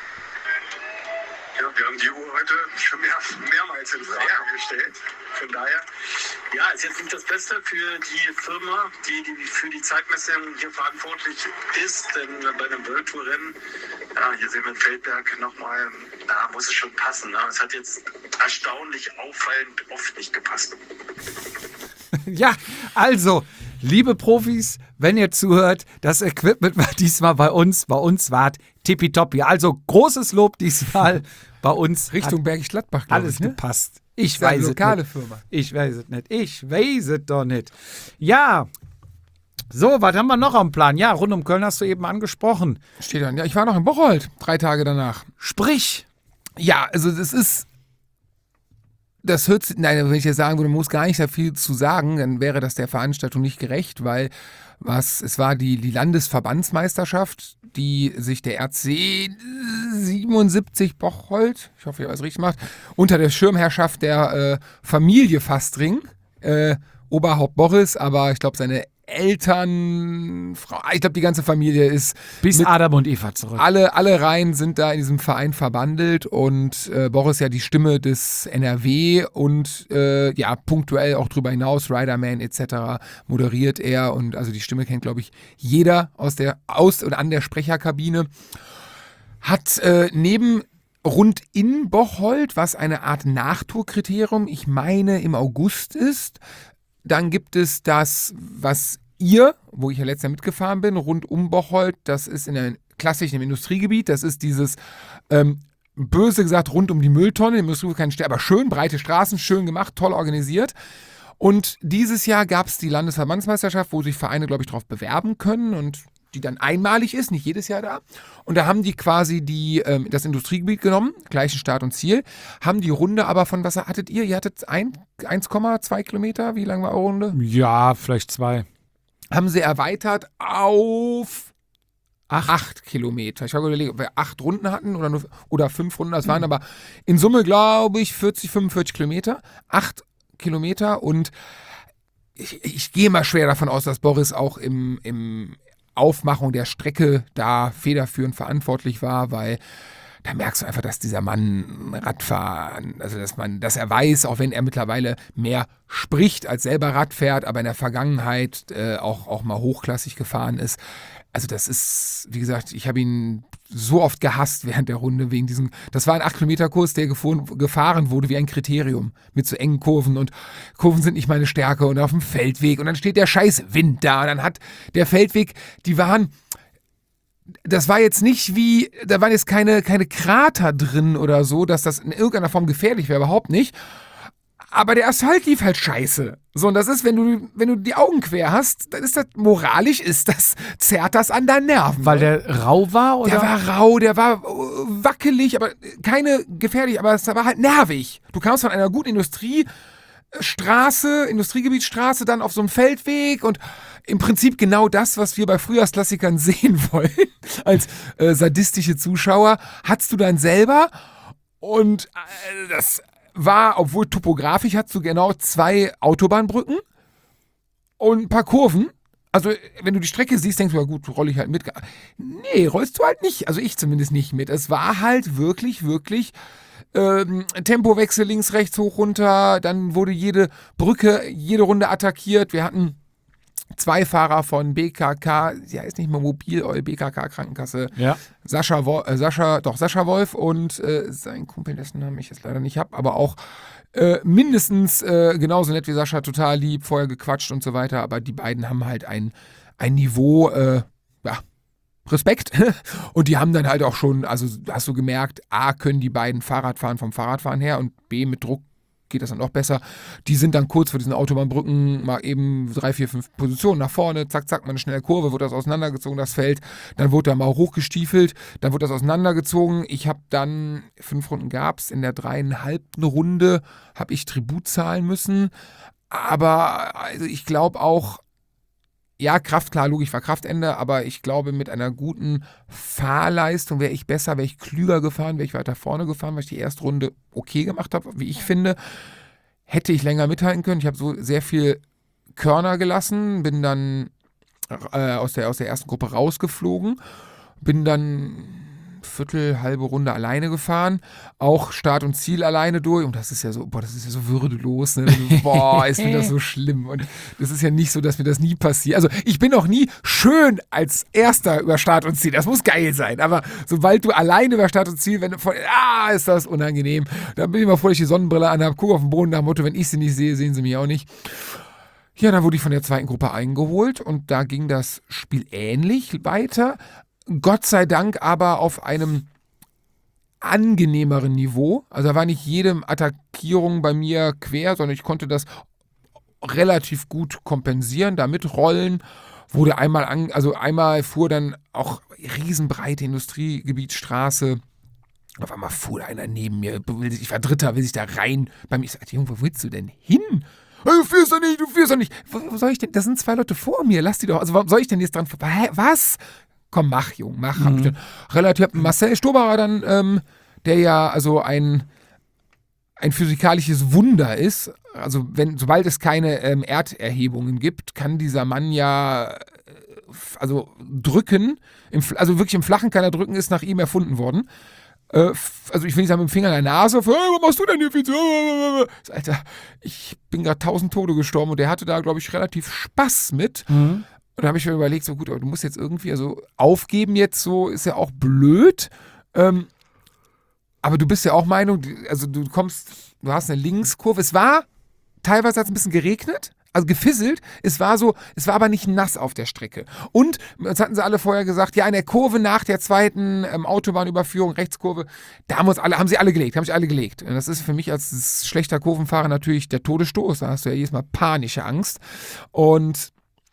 Ja, wir haben die Uhr heute schon mehr, mehrmals in Frage Ja. gestellt. Von daher, ja, ist jetzt nicht das Beste für die Firma, die, die für die Zeitmessung hier verantwortlich ist. Denn bei einem World Tour Rennen, ja, hier sehen wir in Feldberg nochmal, da muss es schon passen. Ne? Es hat jetzt erstaunlich auffallend oft nicht gepasst. Ja, also, liebe Profis, wenn ihr zuhört, das Equipment war diesmal bei uns. Bei uns war tippitoppi. Also, großes Lob diesmal bei uns. Richtung Hat Bergisch Gladbach, glaube alles ich, ne? gepasst. Ich Ist ja eine weiß es lokale nicht. Firma. Ich weiß es nicht. Ich weiß es doch nicht. Ja. So, was haben wir noch am Plan? Ja, rund um Köln hast du eben angesprochen. Steht dann. Ja, ich war noch in Bocholt, drei Tage danach. Sprich. Ja, also das ist, das hört sich, nein, wenn ich jetzt sagen würde, man muss gar nicht da viel zu sagen, dann wäre das der Veranstaltung nicht gerecht, weil was, es war die, die Landesverbandsmeisterschaft, die sich der R C siebenundsiebzig Bocholt, ich hoffe, ich habe es richtig gemacht, unter der Schirmherrschaft der äh, Familie Fastring, äh, Oberhaupt Boris, aber ich glaube seine Eltern, Frau, ich glaube die ganze Familie ist Bis mit Adam und Eva zurück. alle, alle Reihen sind da in diesem Verein verbandelt und äh, Boris ja die Stimme des N R W und äh, ja, punktuell auch drüber hinaus, Riderman et cetera moderiert er und also die Stimme kennt, glaube ich, jeder aus der, aus und an der Sprecherkabine. Hat äh, neben rund in Bocholt, was eine Art Nachtourkriterium, ich meine im August ist, dann gibt es das, was ihr, wo ich ja letztes Jahr mitgefahren bin, rund um Bocholt, das ist in einem klassischen Industriegebiet, das ist dieses, ähm, böse gesagt, rund um die Mülltonne, die Industrie kein Ster, aber schön, breite Straßen, schön gemacht, toll organisiert. Und dieses Jahr gab es die Landesverbandsmeisterschaft, wo sich Vereine, glaube ich, darauf bewerben können und die dann einmalig ist, nicht jedes Jahr da. Und da haben die quasi die, ähm, das Industriegebiet genommen, gleichen Start und Ziel, haben die Runde aber von, was hattet ihr? Ihr hattet ein, eins Komma zwei Kilometer, wie lang war eure Runde? Ja, vielleicht zwei. Haben sie erweitert auf acht, acht Kilometer. Ich habe überlegt, ob wir acht Runden hatten oder, nur, oder fünf Runden. Das waren aber in Summe, glaube ich, vierzig, fünfundvierzig Kilometer. Acht Kilometer und ich, ich gehe mal schwer davon aus, dass Boris auch im, im Aufmachung der Strecke da federführend verantwortlich war, weil da merkst du einfach, dass dieser Mann Radfahren, also dass man, dass er weiß, auch wenn er mittlerweile mehr spricht als selber Rad fährt, aber in der Vergangenheit äh, auch, auch mal hochklassig gefahren ist. Also das ist, wie gesagt, ich habe ihn so oft gehasst während der Runde wegen diesem, das war ein acht Kilometer Kurs, der gefahren, gefahren wurde wie ein Kriterium mit so engen Kurven und Kurven sind nicht meine Stärke und auf dem Feldweg und dann steht der scheiß Wind da und dann hat der Feldweg, die waren, das war jetzt nicht wie, da waren jetzt keine, keine Krater drin oder so, dass das in irgendeiner Form gefährlich wäre, überhaupt nicht. Aber der Asphalt lief halt scheiße. So, und das ist, wenn du, wenn du die Augen quer hast, dann ist das, moralisch ist das, zerrt das an deinen Nerven. Weil der rau war, oder? Der war rau, der war wackelig, aber keine gefährlich, aber es war halt nervig. Du kamst von einer guten Industrie, Straße, Industriegebietsstraße, dann auf so einem Feldweg und im Prinzip genau das, was wir bei Frühjahrsklassikern sehen wollen, als äh, sadistische Zuschauer, hattest du dann selber und äh, das war, obwohl topografisch, hattest du genau zwei Autobahnbrücken und ein paar Kurven. Also, wenn du die Strecke siehst, denkst du, ja gut, roll ich halt mit. Nee, rollst du halt nicht. Also ich zumindest nicht mit. Es war halt wirklich, wirklich ähm, Tempowechsel links, rechts, hoch, runter. Dann wurde jede Brücke, jede Runde attackiert. Wir hatten zwei Fahrer von B K K, ja, ist nicht mehr Mobil, B K K Krankenkasse. Ja. Sascha, Wo- äh, Sascha, doch, Sascha Wolf und äh, sein Kumpel, dessen Namen ich jetzt leider nicht habe, aber auch Äh, mindestens äh, genauso nett wie Sascha, total lieb, vorher gequatscht und so weiter, aber die beiden haben halt ein, ein Niveau, äh, ja, Respekt und die haben dann halt auch schon, also hast du gemerkt, A, können die beiden Fahrrad fahren vom Fahrradfahren her und B, mit Druck geht das dann noch besser. Die sind dann kurz vor diesen Autobahnbrücken mal eben drei, vier, fünf Positionen nach vorne, zack, zack, mal eine schnelle Kurve, wurde das auseinandergezogen, das Feld, dann wurde da mal hochgestiefelt, dann wurde das auseinandergezogen. Ich habe dann, fünf Runden gab es, in der dreieinhalbten Runde habe ich Tribut zahlen müssen, aber also ich glaube auch, ja, Kraft, klar, logisch war Kraftende, aber ich glaube, mit einer guten Fahrleistung wäre ich besser, wäre ich klüger gefahren, wäre ich weiter vorne gefahren, weil ich die erste Runde okay gemacht habe, wie ich finde. Hätte ich länger mithalten können. Ich habe so sehr viel Körner gelassen, bin dann äh, aus, der, aus der ersten Gruppe rausgeflogen, bin dann Viertel, halbe Runde alleine gefahren, auch Start und Ziel alleine durch und das ist ja so, boah, das ist ja so würdelos, ne? Boah, ist mir das so schlimm und das ist ja nicht so, dass mir das nie passiert. Also ich bin auch nie schön als Erster über Start und Ziel, das muss geil sein, aber sobald du alleine über Start und Ziel, wenn du von, ah, ist das unangenehm, dann bin ich mal froh, dass ich die Sonnenbrille anhabe, gucke auf den Boden nach dem Motto, wenn ich sie nicht sehe, sehen sie mich auch nicht. Ja, dann wurde ich von der zweiten Gruppe eingeholt und da ging das Spiel ähnlich weiter. Gott sei Dank aber auf einem angenehmeren Niveau. Also da war nicht jede Attackierung bei mir quer, sondern ich konnte das relativ gut kompensieren, da mitrollen. Wurde einmal, an, also einmal fuhr dann auch riesenbreite Industriegebietsstraße. Auf einmal fuhr einer neben mir. Ich war Dritter, will sich da rein. Bei mir, ich sagte, Junge, wo willst du denn hin? Du fährst doch nicht, du fährst doch nicht. Wo, wo soll ich denn? Das sind zwei Leute vor mir, lass die doch. Also warum soll ich denn jetzt dran vorbei? Hä, was? Komm, mach, Junge, mach. Mhm. Hab relativ Marcel Stoberer dann, ähm, der ja also ein, ein physikalisches Wunder ist. Also wenn, sobald es keine ähm, Erderhebungen gibt, kann dieser Mann ja äh, also drücken. Im, also wirklich im Flachen kann er drücken, ist nach ihm erfunden worden. Äh, also ich will nicht sagen mit dem Finger in der Nase, hey, was machst du denn hier? Alter, ich bin gerade tausend Tode gestorben und der hatte da, glaube ich, relativ Spaß mit. Mhm. Und da habe ich mir überlegt, so gut, aber du musst jetzt irgendwie, also aufgeben jetzt so, ist ja auch blöd. Ähm, aber du bist ja auch Meinung, also du kommst, du hast eine Linkskurve. Es war, teilweise hat es ein bisschen geregnet, also gefisselt. Es war so, es war aber nicht nass auf der Strecke. Und, das hatten sie alle vorher gesagt, ja, in der Kurve nach der zweiten ähm, Autobahnüberführung, Rechtskurve, da haben, uns alle, haben sie alle gelegt, haben sich alle gelegt. Und das ist für mich als schlechter Kurvenfahrer natürlich der Todesstoß. Da hast du ja jedes Mal panische Angst. Und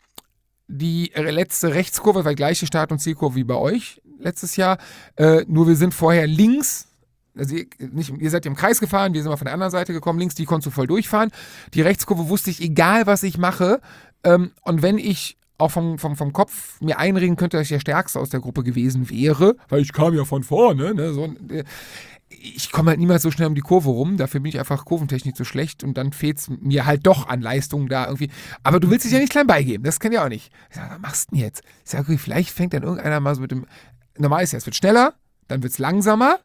die letzte Rechtskurve war gleiche Start- und Zielkurve wie bei euch letztes Jahr. Äh, nur wir sind vorher links, also ihr, nicht, ihr seid im Kreis gefahren, wir sind mal von der anderen Seite gekommen, links, die konntest du voll durchfahren. Die Rechtskurve wusste ich, egal was ich mache. Ähm, und wenn ich auch vom, vom, vom Kopf mir einreden könnte, dass ich der Stärkste aus der Gruppe gewesen wäre, weil ich kam ja von vorne, ne, so, äh, ich komme halt niemals so schnell um die Kurve rum, dafür bin ich einfach Kurventechnik so schlecht und dann fehlt es mir halt doch an Leistung da irgendwie. Aber du willst dich ja nicht klein beigeben, das kann ja auch nicht. Ich sage, was machst du denn jetzt? Ich sage, okay, vielleicht fängt dann irgendeiner mal so mit dem, normal ist ja, es wird schneller, dann wird es langsamer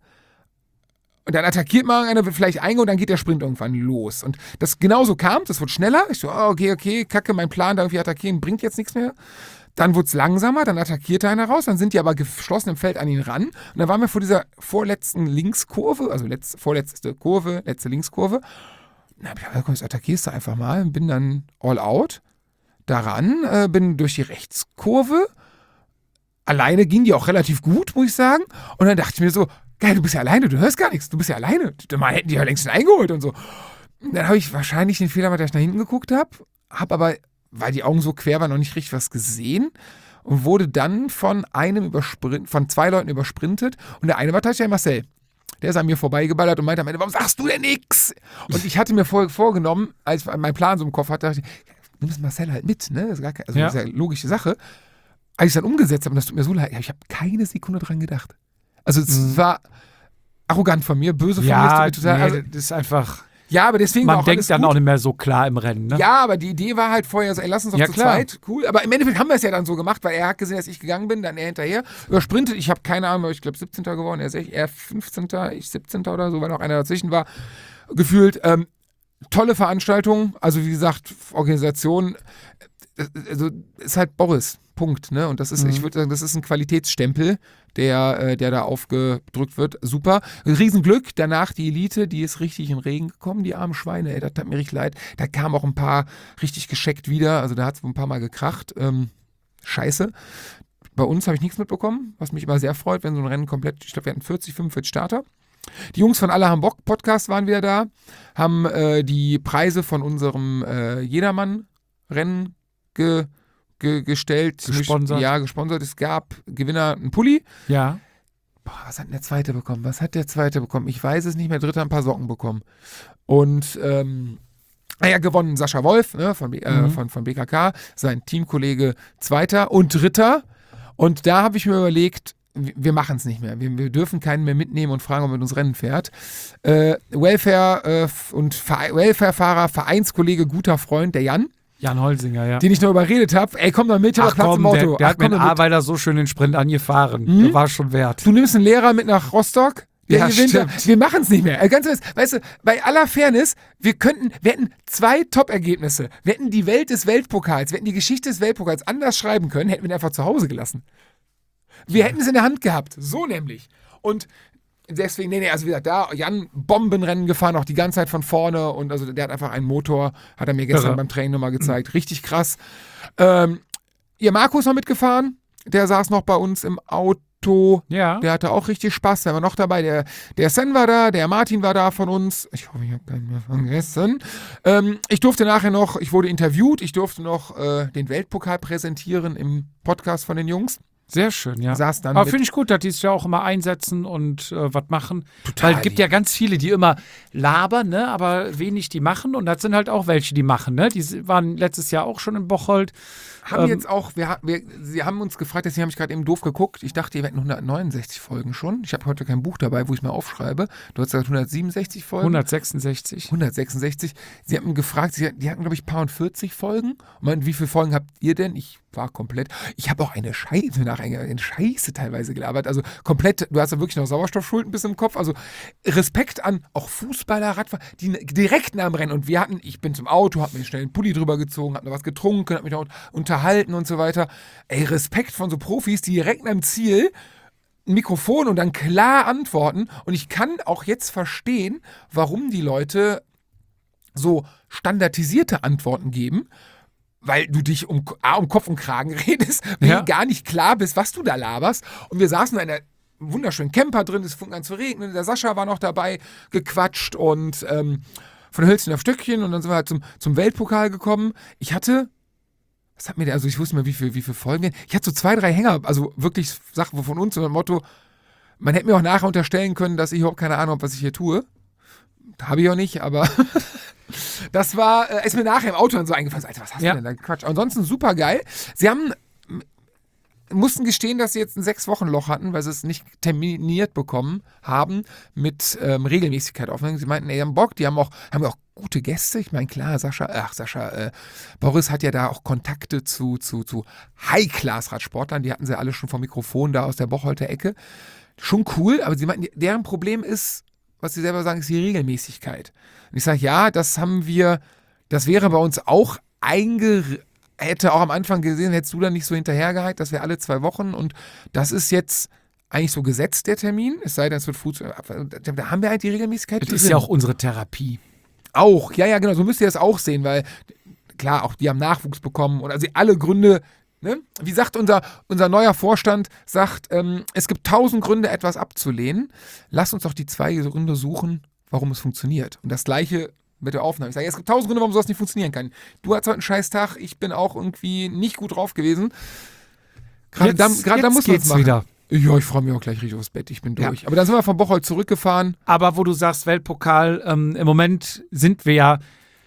und dann attackiert mal einer, wird vielleicht eingeholt und dann geht der Sprint irgendwann los. Und das genauso kam, das wird schneller. Ich so, oh, okay, okay, kacke, mein Plan da irgendwie attackieren bringt jetzt nichts mehr. Dann wurde es langsamer, dann attackierte einer raus, dann sind die aber geschlossen im Feld an ihn ran. Und dann waren wir vor dieser vorletzten Linkskurve, also letzte, vorletzte Kurve, letzte Linkskurve. Dann habe ich gesagt, komm, jetzt attackierst du einfach mal. Bin dann all out daran, äh, bin durch die Rechtskurve. Alleine ging die auch relativ gut, muss ich sagen. Und dann dachte ich mir so, geil, du bist ja alleine, du hörst gar nichts, du bist ja alleine. Mal hätten die ja längst eingeholt und so. Und dann habe ich wahrscheinlich den Fehler gemacht, dass ich nach hinten geguckt habe, habe aber, weil die Augen so quer waren, noch nicht richtig was gesehen und wurde dann von einem übersprint, von zwei Leuten übersprintet und der eine war tatsächlich Marcel. Der ist an mir vorbeigeballert und meinte am Ende, warum sagst du denn nix? Und ich hatte mir vor, vorgenommen, als ich meinen Plan so im Kopf hatte, dachte ich, nimmst Marcel halt mit, ne? Das ist, gar keine, also Ja. das ist ja eine logische Sache. Als ich es dann umgesetzt habe, und das tut mir so leid, ich habe keine Sekunde dran gedacht. Also es Mhm. war arrogant von mir, böse von Ja, mir. es tut mir total, nee, also, das ist einfach, ja, aber deswegen war man auch denkt alles dann gut. auch nicht mehr so klar im Rennen, ne? Ja, aber die Idee war halt vorher so, ey, lass uns doch Ja, zu klar. zweit, cool. Aber im Endeffekt haben wir es ja dann so gemacht, weil er hat gesehen, dass ich gegangen bin, dann er hinterher, übersprintet, ich habe keine Ahnung, ich glaube siebzehnter geworden, er ist echt, er fünfzehnter, ich siebzehnter oder so, weil noch einer dazwischen war, gefühlt. Ähm, tolle Veranstaltung, also wie gesagt, Organisation, äh, also ist halt Boris, Punkt, ne? Und das ist, Mhm. ich würde sagen, das ist ein Qualitätsstempel, der, äh, der da aufgedrückt wird. Super. Riesenglück. Danach die Elite, die ist richtig in den Regen gekommen, die armen Schweine, ey, das tat mir richtig leid. Da kamen auch ein paar richtig gescheckt wieder, also da hat es ein paar Mal gekracht. Ähm, scheiße. Bei uns habe ich nichts mitbekommen, was mich immer sehr freut, wenn so ein Rennen komplett, ich glaube, wir hatten vierzig, fünfundvierzig Starter. Die Jungs von Alle haben Bock Podcast waren wieder da, haben äh, die Preise von unserem äh, Jedermann-Rennen ge, ge, gestellt. Gesponsert. Ja, gesponsert. Es gab Gewinner einen Pulli. Ja. Boah, was hat denn der Zweite bekommen? Was hat der Zweite bekommen? Ich weiß es nicht mehr. Dritter ein paar Socken bekommen. Und ähm, naja, gewonnen Sascha Wolf, ne, von, äh, Mhm. von, von B K K, sein Teamkollege Zweiter und Dritter. Und da habe ich mir überlegt, wir wir machen es nicht mehr. Wir, wir dürfen keinen mehr mitnehmen und fragen, ob er mit uns Rennen fährt. Äh, Welfare äh, f- und Vere- Welfare-Fahrer, Vereinskollege, guter Freund, der Jan, Jan Holsinger, ja. den ich nur überredet habe, ey, komm doch mit, ich hab Ach Platz komm, im Auto. der, der Ach, hat mir komm in doch mit. Arbeiter so schön den Sprint angefahren. Mhm. Der war schon wert. Du nimmst einen Lehrer mit nach Rostock. Der Ja, gewinnt. stimmt. Wir machen es nicht mehr. Äh, Ganz ehrlich, weißt du, bei aller Fairness, wir könnten, wir hätten zwei Top-Ergebnisse. Wir hätten die Welt des Weltpokals, wir hätten die Geschichte des Weltpokals anders schreiben können, hätten wir ihn einfach zu Hause gelassen. Wir hätten es in der Hand gehabt. So nämlich. Und deswegen, nee, nee, also wie gesagt, da Jan Bombenrennen gefahren, auch die ganze Zeit von vorne und also der hat einfach einen Motor, hat er mir gestern Irre. beim Training nochmal gezeigt. Richtig krass. Ähm, ihr Markus noch mitgefahren, der saß noch bei uns im Auto. Ja. Der hatte auch richtig Spaß, der war noch dabei. Der, der Sen war da, der Martin war da von uns. Ich hoffe, ich habe keinen mehr vergessen. Ähm, ich durfte nachher noch, ich wurde interviewt, ich durfte noch äh, den Weltpokal präsentieren im Podcast von den Jungs. Sehr schön, ja. Saß dann Aber mit- finde ich gut, dass die es ja auch immer einsetzen und äh, was machen. Total Weil es gibt ja ganz viele, die immer labern, ne, aber wenig die machen. Und das sind halt auch welche, die machen. Ne? Die waren letztes Jahr auch schon in Bocholt. Haben Ähm, jetzt auch, wir, wir, sie haben uns gefragt, deswegen habe ich gerade eben doof geguckt. Ich dachte, ihr hätten hundertneunundsechzig Folgen schon. Ich habe heute kein Buch dabei, wo ich mir aufschreibe. Du hast gesagt hundertsiebenundsechzig Folgen. hundertsechsundsechzig. hundertsechsundsechzig. Sie haben gefragt, sie, die hatten, glaube ich, ein paar und vierzig Folgen. Und meinten, wie viele Folgen habt ihr denn? Ich war komplett. Ich habe auch eine Scheiße nach eine Scheiße teilweise gelabert. Also komplett, du hast ja wirklich noch Sauerstoffschulden bis im Kopf. Also Respekt an auch Fußballer, Radfahrer, die direkt nach dem Rennen. Und wir hatten, ich bin zum Auto, hab mir schnell einen Pulli drüber gezogen, hab noch was getrunken, hab mich noch unterhalten und so weiter. Ey, Respekt von so Profis, die direkt am Ziel ein Mikrofon und dann klar antworten. Und ich kann auch jetzt verstehen, warum die Leute so standardisierte Antworten geben, weil du dich um, A, um Kopf und Kragen redest, B, Ja. gar nicht klar bist, was du da laberst. Und wir saßen in einer wunderschönen Camper drin, es fing an zu regnen, der Sascha war noch dabei, gequatscht und ähm, von Hölzchen auf Stöckchen und dann sind wir halt zum, zum Weltpokal gekommen. Ich hatte, was hat mir der, also ich wusste mal, wie viel, wie viel Folgen wir, ich hatte so zwei, drei Hänger, also wirklich Sachen von uns, so ein Motto, man hätte mir auch nachher unterstellen können, dass ich überhaupt keine Ahnung habe, was ich hier tue. Habe ich auch nicht, aber das war, äh, ist mir nachher im Auto dann so eingefallen. Alter, was hast Ja. du denn da Quatsch? Ansonsten super geil. Sie haben, m- mussten gestehen, dass sie jetzt ein Sechs-Wochen-Loch hatten, weil sie es nicht terminiert bekommen haben mit ähm, Regelmäßigkeit aufnehmen. Sie meinten, ey, die haben Bock, die haben auch, haben auch gute Gäste. Ich meine, klar, Sascha, ach, Sascha, äh, Boris hat ja da auch Kontakte zu, zu, zu High-Class-Radsportlern. Die hatten sie alle schon vom Mikrofon da aus der Bocholter Ecke. Schon cool, aber sie meinten, deren Problem ist, was sie selber sagen, ist die Regelmäßigkeit. Und ich sage, ja, das haben wir, das wäre bei uns auch einge... Hätte auch am Anfang gesehen, hättest du da nicht so hinterhergehakt, das wäre alle zwei Wochen und das ist jetzt eigentlich so gesetzt, der Termin, es sei denn, es wird Fuß... Da haben wir halt die Regelmäßigkeit Das drin. ist ja auch unsere Therapie. Auch, ja, ja, genau, so müsst ihr das auch sehen, weil klar, auch die haben Nachwuchs bekommen und also alle Gründe, ne? Wie sagt unser, unser neuer Vorstand, sagt, ähm, es gibt tausend Gründe, etwas abzulehnen. Lass uns doch die zwei Gründe suchen, warum es funktioniert. Und das Gleiche mit der Aufnahme. Ich sage, es gibt tausend Gründe, warum sowas nicht funktionieren kann. Du hattest heute einen scheiß Tag, ich bin auch irgendwie nicht gut drauf gewesen. Gerade Jetzt, da, gerade da jetzt muss man es geht's machen. wieder. Ja, ich freue mich auch gleich richtig aufs Bett. Ich bin durch. Ja. Aber dann sind wir von Bocholt zurückgefahren. Aber wo du sagst, Weltpokal, ähm, im Moment sind wir ja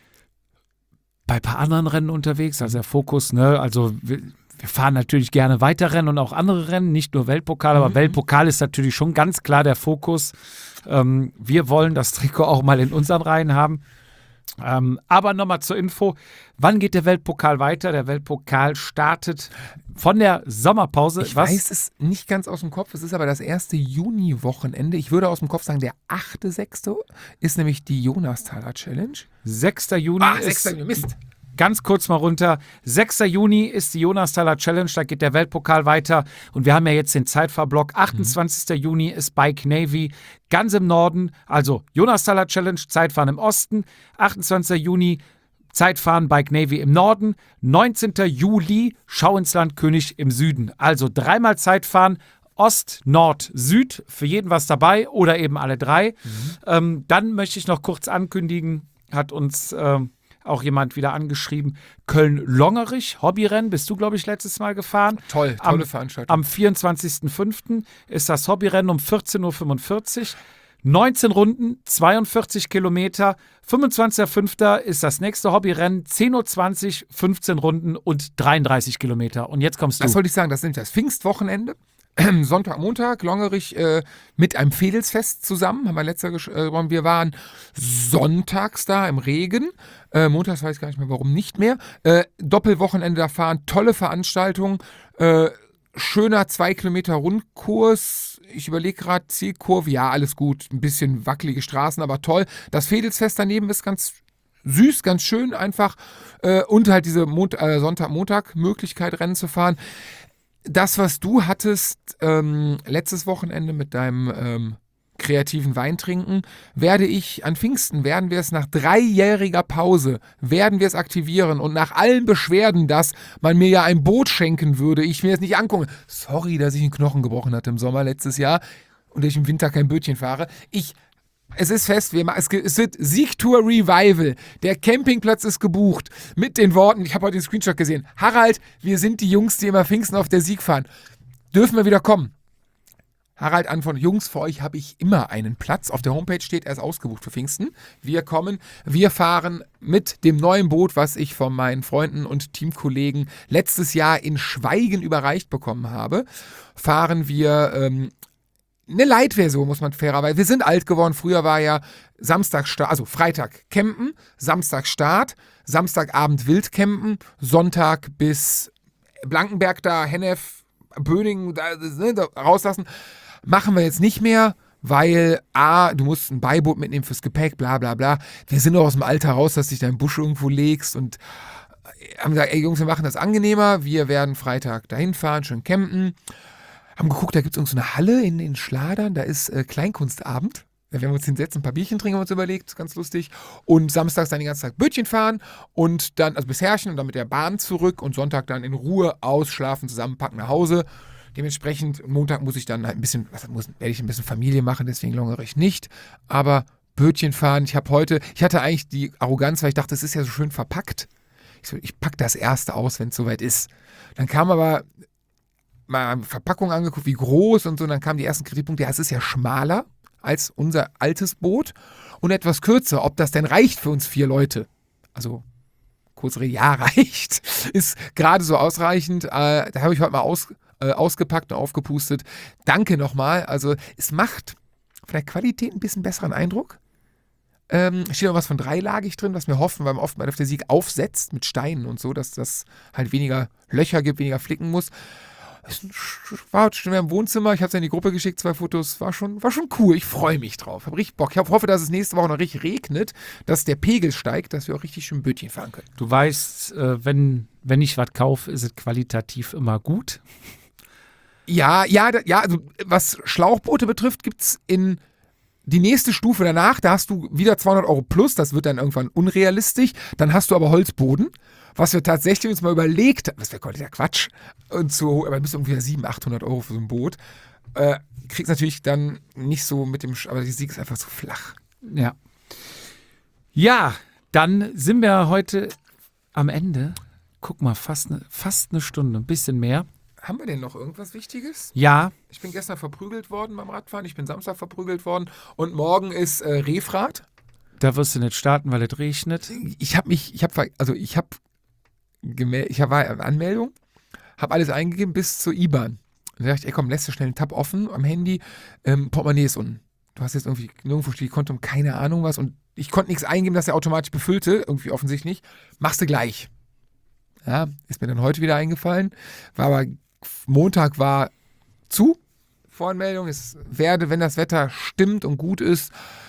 bei ein paar anderen Rennen unterwegs. Also der Fokus, ne, also wir, wir fahren natürlich gerne weiter Rennen und auch andere Rennen, nicht nur Weltpokal, aber mhm. Weltpokal ist natürlich schon ganz klar der Fokus. Ähm, wir wollen das Trikot auch mal in unseren Reihen haben. Ähm, aber nochmal zur Info, wann geht der Weltpokal weiter? Der Weltpokal startet von der Sommerpause. Ich Was? weiß es nicht ganz aus dem Kopf, es ist aber das erste Juni-Wochenende. Ich würde aus dem Kopf sagen, der achte sechste ist nämlich die Jonasthaler Challenge. sechster Juni Ah, ist, sechster Juni, Mist. Ganz kurz mal runter. sechster Juni ist die Jonasthaler Challenge, da geht der Weltpokal weiter. Und wir haben ja jetzt den Zeitfahrblock. achtundzwanzigster Juni ist Bike Navy, ganz im Norden. Also Jonasthaler Challenge, Zeitfahren im Osten. achtundzwanzigster Juni, Zeitfahren Bike Navy im Norden. neunzehnter Juli, Schau ins Land König im Süden. Also dreimal Zeitfahren. Ost, Nord, Süd. Für jeden was dabei oder eben alle drei. Mhm. Ähm, dann möchte ich noch kurz ankündigen, hat uns... Ähm, auch jemand wieder angeschrieben. Köln-Longerich, Hobbyrennen, bist du, glaube ich, letztes Mal gefahren. Toll, tolle am, Veranstaltung. Am vierundzwanzigsten fünften ist das Hobbyrennen um vierzehn Uhr fünfundvierzig. neunzehn Runden, zweiundvierzig Kilometer. fünfundzwanzigster fünfter ist das nächste Hobbyrennen, zehn Uhr zwanzig, fünfzehn Runden und dreiunddreißig Kilometer. Und jetzt kommst du. Das wollte ich sagen, das ist das Pfingstwochenende. Sonntag, Montag, Longerich äh, mit einem Fedelsfest zusammen, haben wir letzter gesprochen. Wir waren sonntags da im Regen. Äh, montags weiß ich gar nicht mehr, warum nicht mehr. Äh, Doppelwochenende da fahren, tolle Veranstaltung. Äh, schöner zwei Kilometer Rundkurs. Ich überlege gerade, Zielkurve, ja, alles gut. Ein bisschen wackelige Straßen, aber toll. Das Fedelsfest daneben ist ganz süß, ganz schön einfach. Äh, und halt diese Mont- äh, Sonntag-Montag-Möglichkeit, Rennen zu fahren. Das, was du hattest ähm, letztes Wochenende mit deinem ähm, kreativen Weintrinken, werde ich an Pfingsten, werden wir es nach dreijähriger Pause, werden wir es aktivieren und nach allen Beschwerden, dass man mir ja ein Boot schenken würde, ich mir das nicht angucke. Sorry, dass ich einen Knochen gebrochen hatte im Sommer letztes Jahr und dass ich im Winter kein Bötchen fahre. Ich Es ist fest, wir, es, es wird Siegtour Revival. Der Campingplatz ist gebucht. Mit den Worten, ich habe heute den Screenshot gesehen. Harald, wir sind die Jungs, die immer Pfingsten auf der Sieg fahren. Dürfen wir wieder kommen? Harald antwortet, Jungs, für euch habe ich immer einen Platz. Auf der Homepage steht, er ist ausgebucht für Pfingsten. Wir kommen, wir fahren mit dem neuen Boot, was ich von meinen Freunden und Teamkollegen letztes Jahr in Schweigen überreicht bekommen habe, fahren wir... Ähm, Eine Light-Version, muss man fairerweise. Wir sind alt geworden. Früher war ja Samstag, also Freitag campen, Samstag Start, Samstagabend Wildcampen, Sonntag bis Blankenberg da, Hennef, Böningen da, da rauslassen. Machen wir jetzt nicht mehr, weil A, du musst ein Beiboot mitnehmen fürs Gepäck, bla bla bla. Wir sind noch aus dem Alter raus, dass du dich da im Busch irgendwo legst und haben gesagt, ey Jungs, wir machen das angenehmer. Wir werden Freitag dahin fahren, schön campen. Haben geguckt, da gibt es irgend so eine Halle in den Schladern, da ist äh, Kleinkunstabend. Da werden wir uns hinsetzen, ein paar Bierchen trinken, haben wir uns überlegt, ganz lustig. Und samstags dann den ganzen Tag Bötchen fahren und dann, also bis Herrchen und dann mit der Bahn zurück und Sonntag dann in Ruhe ausschlafen, zusammenpacken nach Hause. Dementsprechend, Montag muss ich dann halt ein bisschen, was muss, werde ich ein bisschen Familie machen, deswegen Longerich nicht. Aber Bötchen fahren, ich habe heute, ich hatte eigentlich die Arroganz, weil ich dachte, es ist ja so schön verpackt. Ich so, ich packe das erste aus, wenn es soweit ist. Dann kam aber mal Verpackung angeguckt, wie groß und so, und dann kamen die ersten Kritikpunkte, ja, es ist ja schmaler als unser altes Boot und etwas kürzer. Ob das denn reicht für uns vier Leute? Also, kurzere ja reicht, ist gerade so ausreichend. Äh, da habe ich heute mal aus, äh, ausgepackt und aufgepustet. Danke nochmal. Also, es macht von der Qualität ein bisschen besseren Eindruck. Ähm, steht noch was von dreilagig drin, was wir hoffen, weil man oft mal auf der Sieg aufsetzt mit Steinen und so, dass das halt weniger Löcher gibt, weniger flicken muss. Es war schon im Wohnzimmer, ich habe es in die Gruppe geschickt, zwei Fotos, war schon, war schon cool, ich freue mich drauf, habe richtig Bock. Ich hoffe, dass es nächste Woche noch richtig regnet, dass der Pegel steigt, dass wir auch richtig schön Bötchen fahren können. Du weißt, äh, wenn, wenn ich was kaufe, ist es qualitativ immer gut. Ja, ja, ja, also was Schlauchboote betrifft, gibt es in die nächste Stufe danach, da hast du wieder zweihundert Euro plus, das wird dann irgendwann unrealistisch, dann hast du aber Holzboden. Was wir tatsächlich uns mal überlegt haben, das wäre kompletter Quatsch, und so, aber du bist ungefähr siebenhundert, achthundert Euro für so ein Boot. Äh, kriegst natürlich dann nicht so mit dem, aber die Sieg ist einfach so flach. Ja. Ja, dann sind wir heute am Ende. Guck mal, fast eine, fast eine Stunde, ein bisschen mehr. Haben wir denn noch irgendwas Wichtiges? Ja, Ich bin gestern verprügelt worden beim Radfahren, ich bin Samstag verprügelt worden und morgen ist äh, Refrat. da wirst du nicht starten, weil es regnet. Ich habe mich, ich habe, also ich habe, ich hab, war in Anmeldung, habe alles eingegeben bis zur I B A N. Und da dachte ich, ey komm, lässt du schnell einen Tab offen am Handy, ähm, Portemonnaie ist unten. Du hast jetzt irgendwie nirgendwo steht Konto, keine Ahnung was und ich konnte nichts eingeben, dass er automatisch befüllte, irgendwie offensichtlich nicht. Machst du gleich. Ja, ist mir dann heute wieder eingefallen. War aber, Montag war zu, Voranmeldung. Es werde, wenn das Wetter stimmt und gut ist,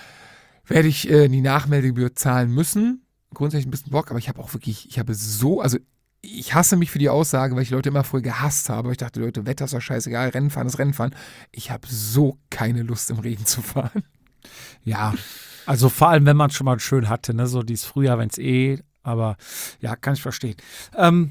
werde ich äh, die Nachmeldegebühr zahlen müssen. Grundsätzlich ein bisschen Bock, aber ich habe auch wirklich, ich habe so, also ich hasse mich für die Aussage, weil ich die Leute immer früher gehasst habe. Ich dachte, Leute, Wetter ist doch scheißegal, Rennen fahren ist Rennen fahren. Ich habe so keine Lust im Regen zu fahren. Ja, also vor allem, wenn man es schon mal schön hatte, ne? So dieses Frühjahr, wenn es eh, aber ja, kann ich verstehen. Ähm,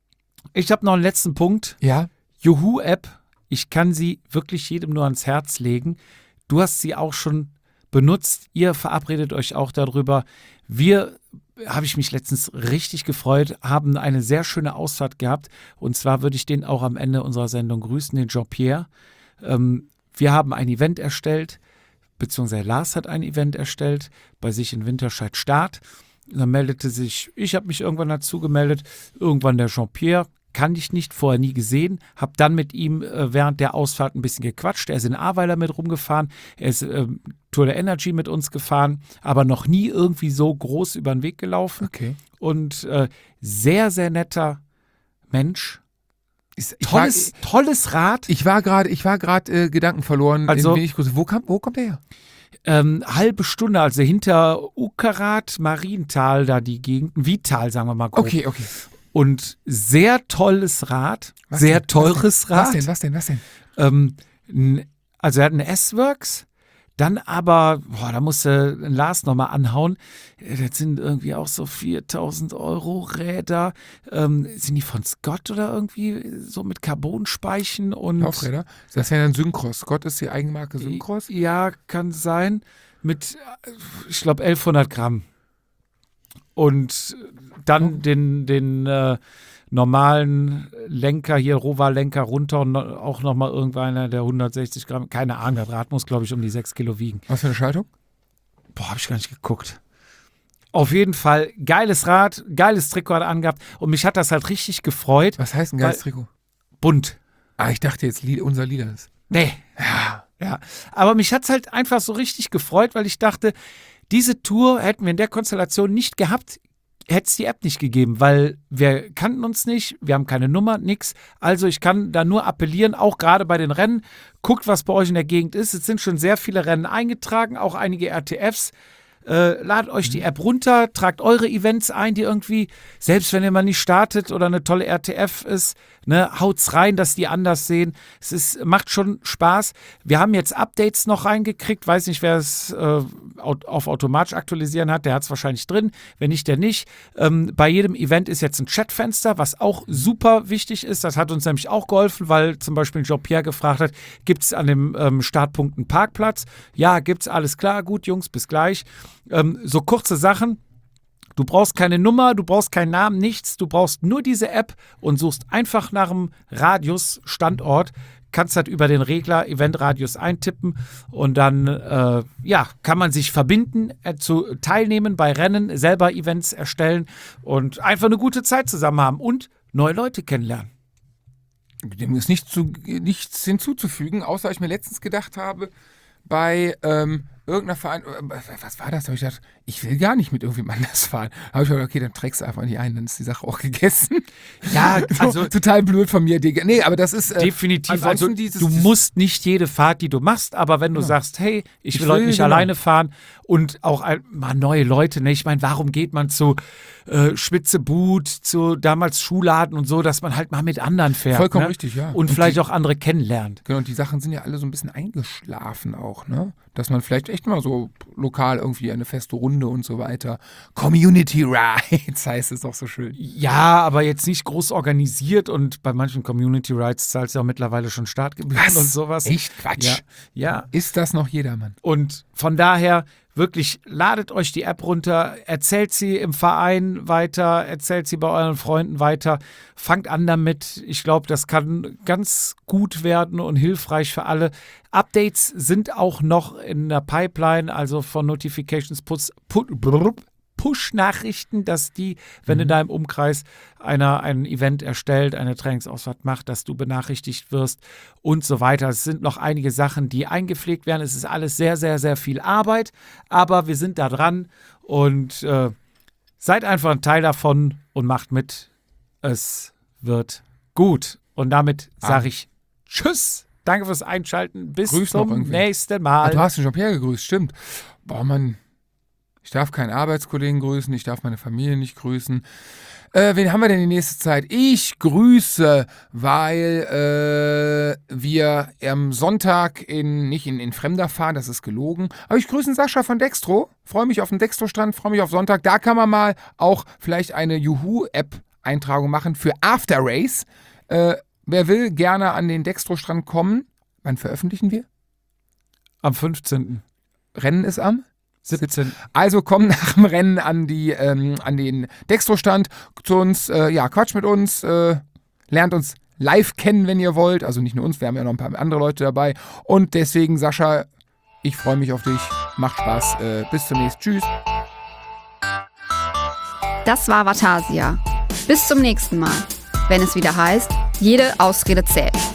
ich habe noch einen letzten Punkt. Ja? Juhu-App, ich kann sie wirklich jedem nur ans Herz legen. Du hast sie auch schon benutzt. Ihr verabredet euch auch darüber. Wir, habe ich mich letztens richtig gefreut, haben eine sehr schöne Ausfahrt gehabt. Und zwar würde ich den auch am Ende unserer Sendung grüßen, den Jean-Pierre. Ähm, wir haben ein Event erstellt, beziehungsweise Lars hat ein Event erstellt, bei sich in Winterscheid Start. Dann meldete sich, ich habe mich irgendwann dazu gemeldet, irgendwann der Jean-Pierre, kannte ich nicht, vorher nie gesehen, habe dann mit ihm äh, während der Ausfahrt ein bisschen gequatscht. Er ist in Ahrweiler mit rumgefahren, er ist äh, Tour de Energy mit uns gefahren, aber noch nie irgendwie so groß über den Weg gelaufen. Okay. Und äh, sehr, sehr netter Mensch. Ich, ich Tolles, war, tolles Rad. ich war gerade, ich war gerade äh, Gedanken verloren. Also- in wenig Größe. Wo, kam, wo kommt der her? Ähm, halbe Stunde, also hinter Uckerath, Marienthal, da die Gegenden, Vital, sagen wir mal grob. Okay, okay. Und sehr tolles Rad, Was sehr denn? teures was Rad. Was denn, was denn, was denn? Ähm, n- also er hat eine S-Works, dann aber, boah, da musste Lars nochmal anhauen, Äh, das sind irgendwie auch so viertausend Euro Räder, ähm, sind die von Scott oder irgendwie so mit Carbonspeichen und... Laufräder? Das ist ja dann Syncross. Scott ist die Eigenmarke Syncross. Ja, kann sein, mit, äh, ich glaube, elfhundert Gramm. Und dann den, den äh, normalen Lenker hier, Rover-Lenker runter und no- auch nochmal irgendeiner, der hundertsechzig Gramm, keine Ahnung, das Rad muss, glaube ich, um die sechs Kilo wiegen. Was für eine Schaltung? Boah, habe ich gar nicht geguckt. Auf jeden Fall, geiles Rad, geiles Trikot hat er angehabt und mich hat das halt richtig gefreut. Was heißt ein geiles Weil- Trikot? Bunt. Ah, ich dachte jetzt Lied, unser Lieder ist. Nee. Ja. Ja. Aber mich hat es halt einfach so richtig gefreut, weil ich dachte, diese Tour hätten wir in der Konstellation nicht gehabt, hätte es die App nicht gegeben, weil wir kannten uns nicht, wir haben keine Nummer, nix. Also ich kann da nur appellieren, auch gerade bei den Rennen, guckt, was bei euch in der Gegend ist. Es sind schon sehr viele Rennen eingetragen, auch einige R T Fs. Äh, ladet euch die App runter, tragt eure Events ein, die irgendwie, selbst wenn ihr mal nicht startet oder eine tolle R T F ist, ne, haut's rein, dass die anders sehen. Es ist, macht schon Spaß. Wir haben jetzt Updates noch reingekriegt, weiß nicht, wer es äh, auf automatisch aktualisieren hat, der hat es wahrscheinlich drin, wenn nicht, der nicht. Ähm, bei jedem Event ist jetzt ein Chatfenster, was auch super wichtig ist. Das hat uns nämlich auch geholfen, weil zum Beispiel Jean-Pierre gefragt hat, gibt es an dem ähm, Startpunkt einen Parkplatz? Ja, gibt's, alles klar, gut Jungs, bis gleich. Ähm, so kurze Sachen. Du brauchst keine Nummer, du brauchst keinen Namen, nichts. Du brauchst nur diese App und suchst einfach nach einem Radius, Standort. Kannst halt über den Regler Eventradius eintippen und dann äh, ja, kann man sich verbinden, äh, zu teilnehmen bei Rennen, selber Events erstellen und einfach eine gute Zeit zusammen haben und neue Leute kennenlernen. Dem ist nicht zu, nichts hinzuzufügen, außer ich mir letztens gedacht habe, bei ähm, irgendeiner Verein, äh, was war das? Da hab ich gedacht, ich will gar nicht mit irgendjemandem anders fahren. Da habe ich gedacht, okay, dann trägst du einfach nicht ein, dann ist die Sache auch gegessen. Ja, also so, total blöd von mir, Digga. Nee, aber das ist äh, definitiv. ansonsten Also, dieses, du musst nicht jede Fahrt, die du machst, aber wenn du Ja. sagst, hey, ich Ich will heute will, nicht genau. alleine fahren und auch ein, mal neue Leute, ne? Ich meine, warum geht man zu äh, Spitze Boot, zu damals Schuhladen und so, dass man halt mal mit anderen fährt. Vollkommen ne? richtig, ja. Und, Und vielleicht die- auch andere kennenlernt. Genau, und die Sachen sind ja alle so ein bisschen eingeschlafen auch, ne? Dass man vielleicht echt mal so lokal irgendwie eine feste Runde und so weiter. Community Rides heißt es doch so schön. Ja, aber jetzt nicht groß organisiert und bei manchen Community Rides zahlst du ja auch mittlerweile schon Startgebühren Was? und sowas. Echt Quatsch. Ja, ja. Ist das noch jedermann? Und von daher wirklich, ladet euch die App runter, erzählt sie im Verein weiter, erzählt sie bei euren Freunden weiter, fangt an damit. Ich glaube, das kann ganz gut werden und hilfreich für alle. Updates sind auch noch in der Pipeline, also von Notifications, Push, Push-Nachrichten, dass die, wenn mhm. in deinem Umkreis einer ein Event erstellt, eine Trainingsausfahrt macht, dass du benachrichtigt wirst und so weiter. Es sind noch einige Sachen, die eingepflegt werden. Es ist alles sehr, sehr, sehr viel Arbeit, aber wir sind da dran und äh, seid einfach ein Teil davon und macht mit. Es wird gut. Und damit sage ich Tschüss. Danke fürs Einschalten. Bis Grüß zum nächsten Mal. Ah, du hast den Jean-Pierre gegrüßt, stimmt. Boah, Mann. Ich darf keinen Arbeitskollegen grüßen, ich darf meine Familie nicht grüßen. Äh, wen haben wir denn die nächste Zeit? Ich grüße, weil äh, wir am Sonntag in, nicht in, in Fremder fahren, das ist gelogen. Aber ich grüße Sascha von Dextro. Freue mich auf den Dextro-Strand, freue mich auf Sonntag. Da kann man mal auch vielleicht eine Juhu-App-Eintragung machen für After Race. Äh, wer will, gerne an den Dextro-Strand kommen. Wann veröffentlichen wir? Am fünfzehnten Rennen ist am? siebzehnten Also komm nach dem Rennen an, die, ähm, an den Dextro-Stand zu uns, äh, ja, quatsch mit uns, äh, lernt uns live kennen, wenn ihr wollt. Also nicht nur uns, wir haben ja noch ein paar andere Leute dabei. Und deswegen, Sascha, ich freue mich auf dich. Macht Spaß. Äh, bis zum nächsten. Tschüss. Das war Vatasia. Bis zum nächsten Mal, wenn es wieder heißt, jede Ausrede zählt.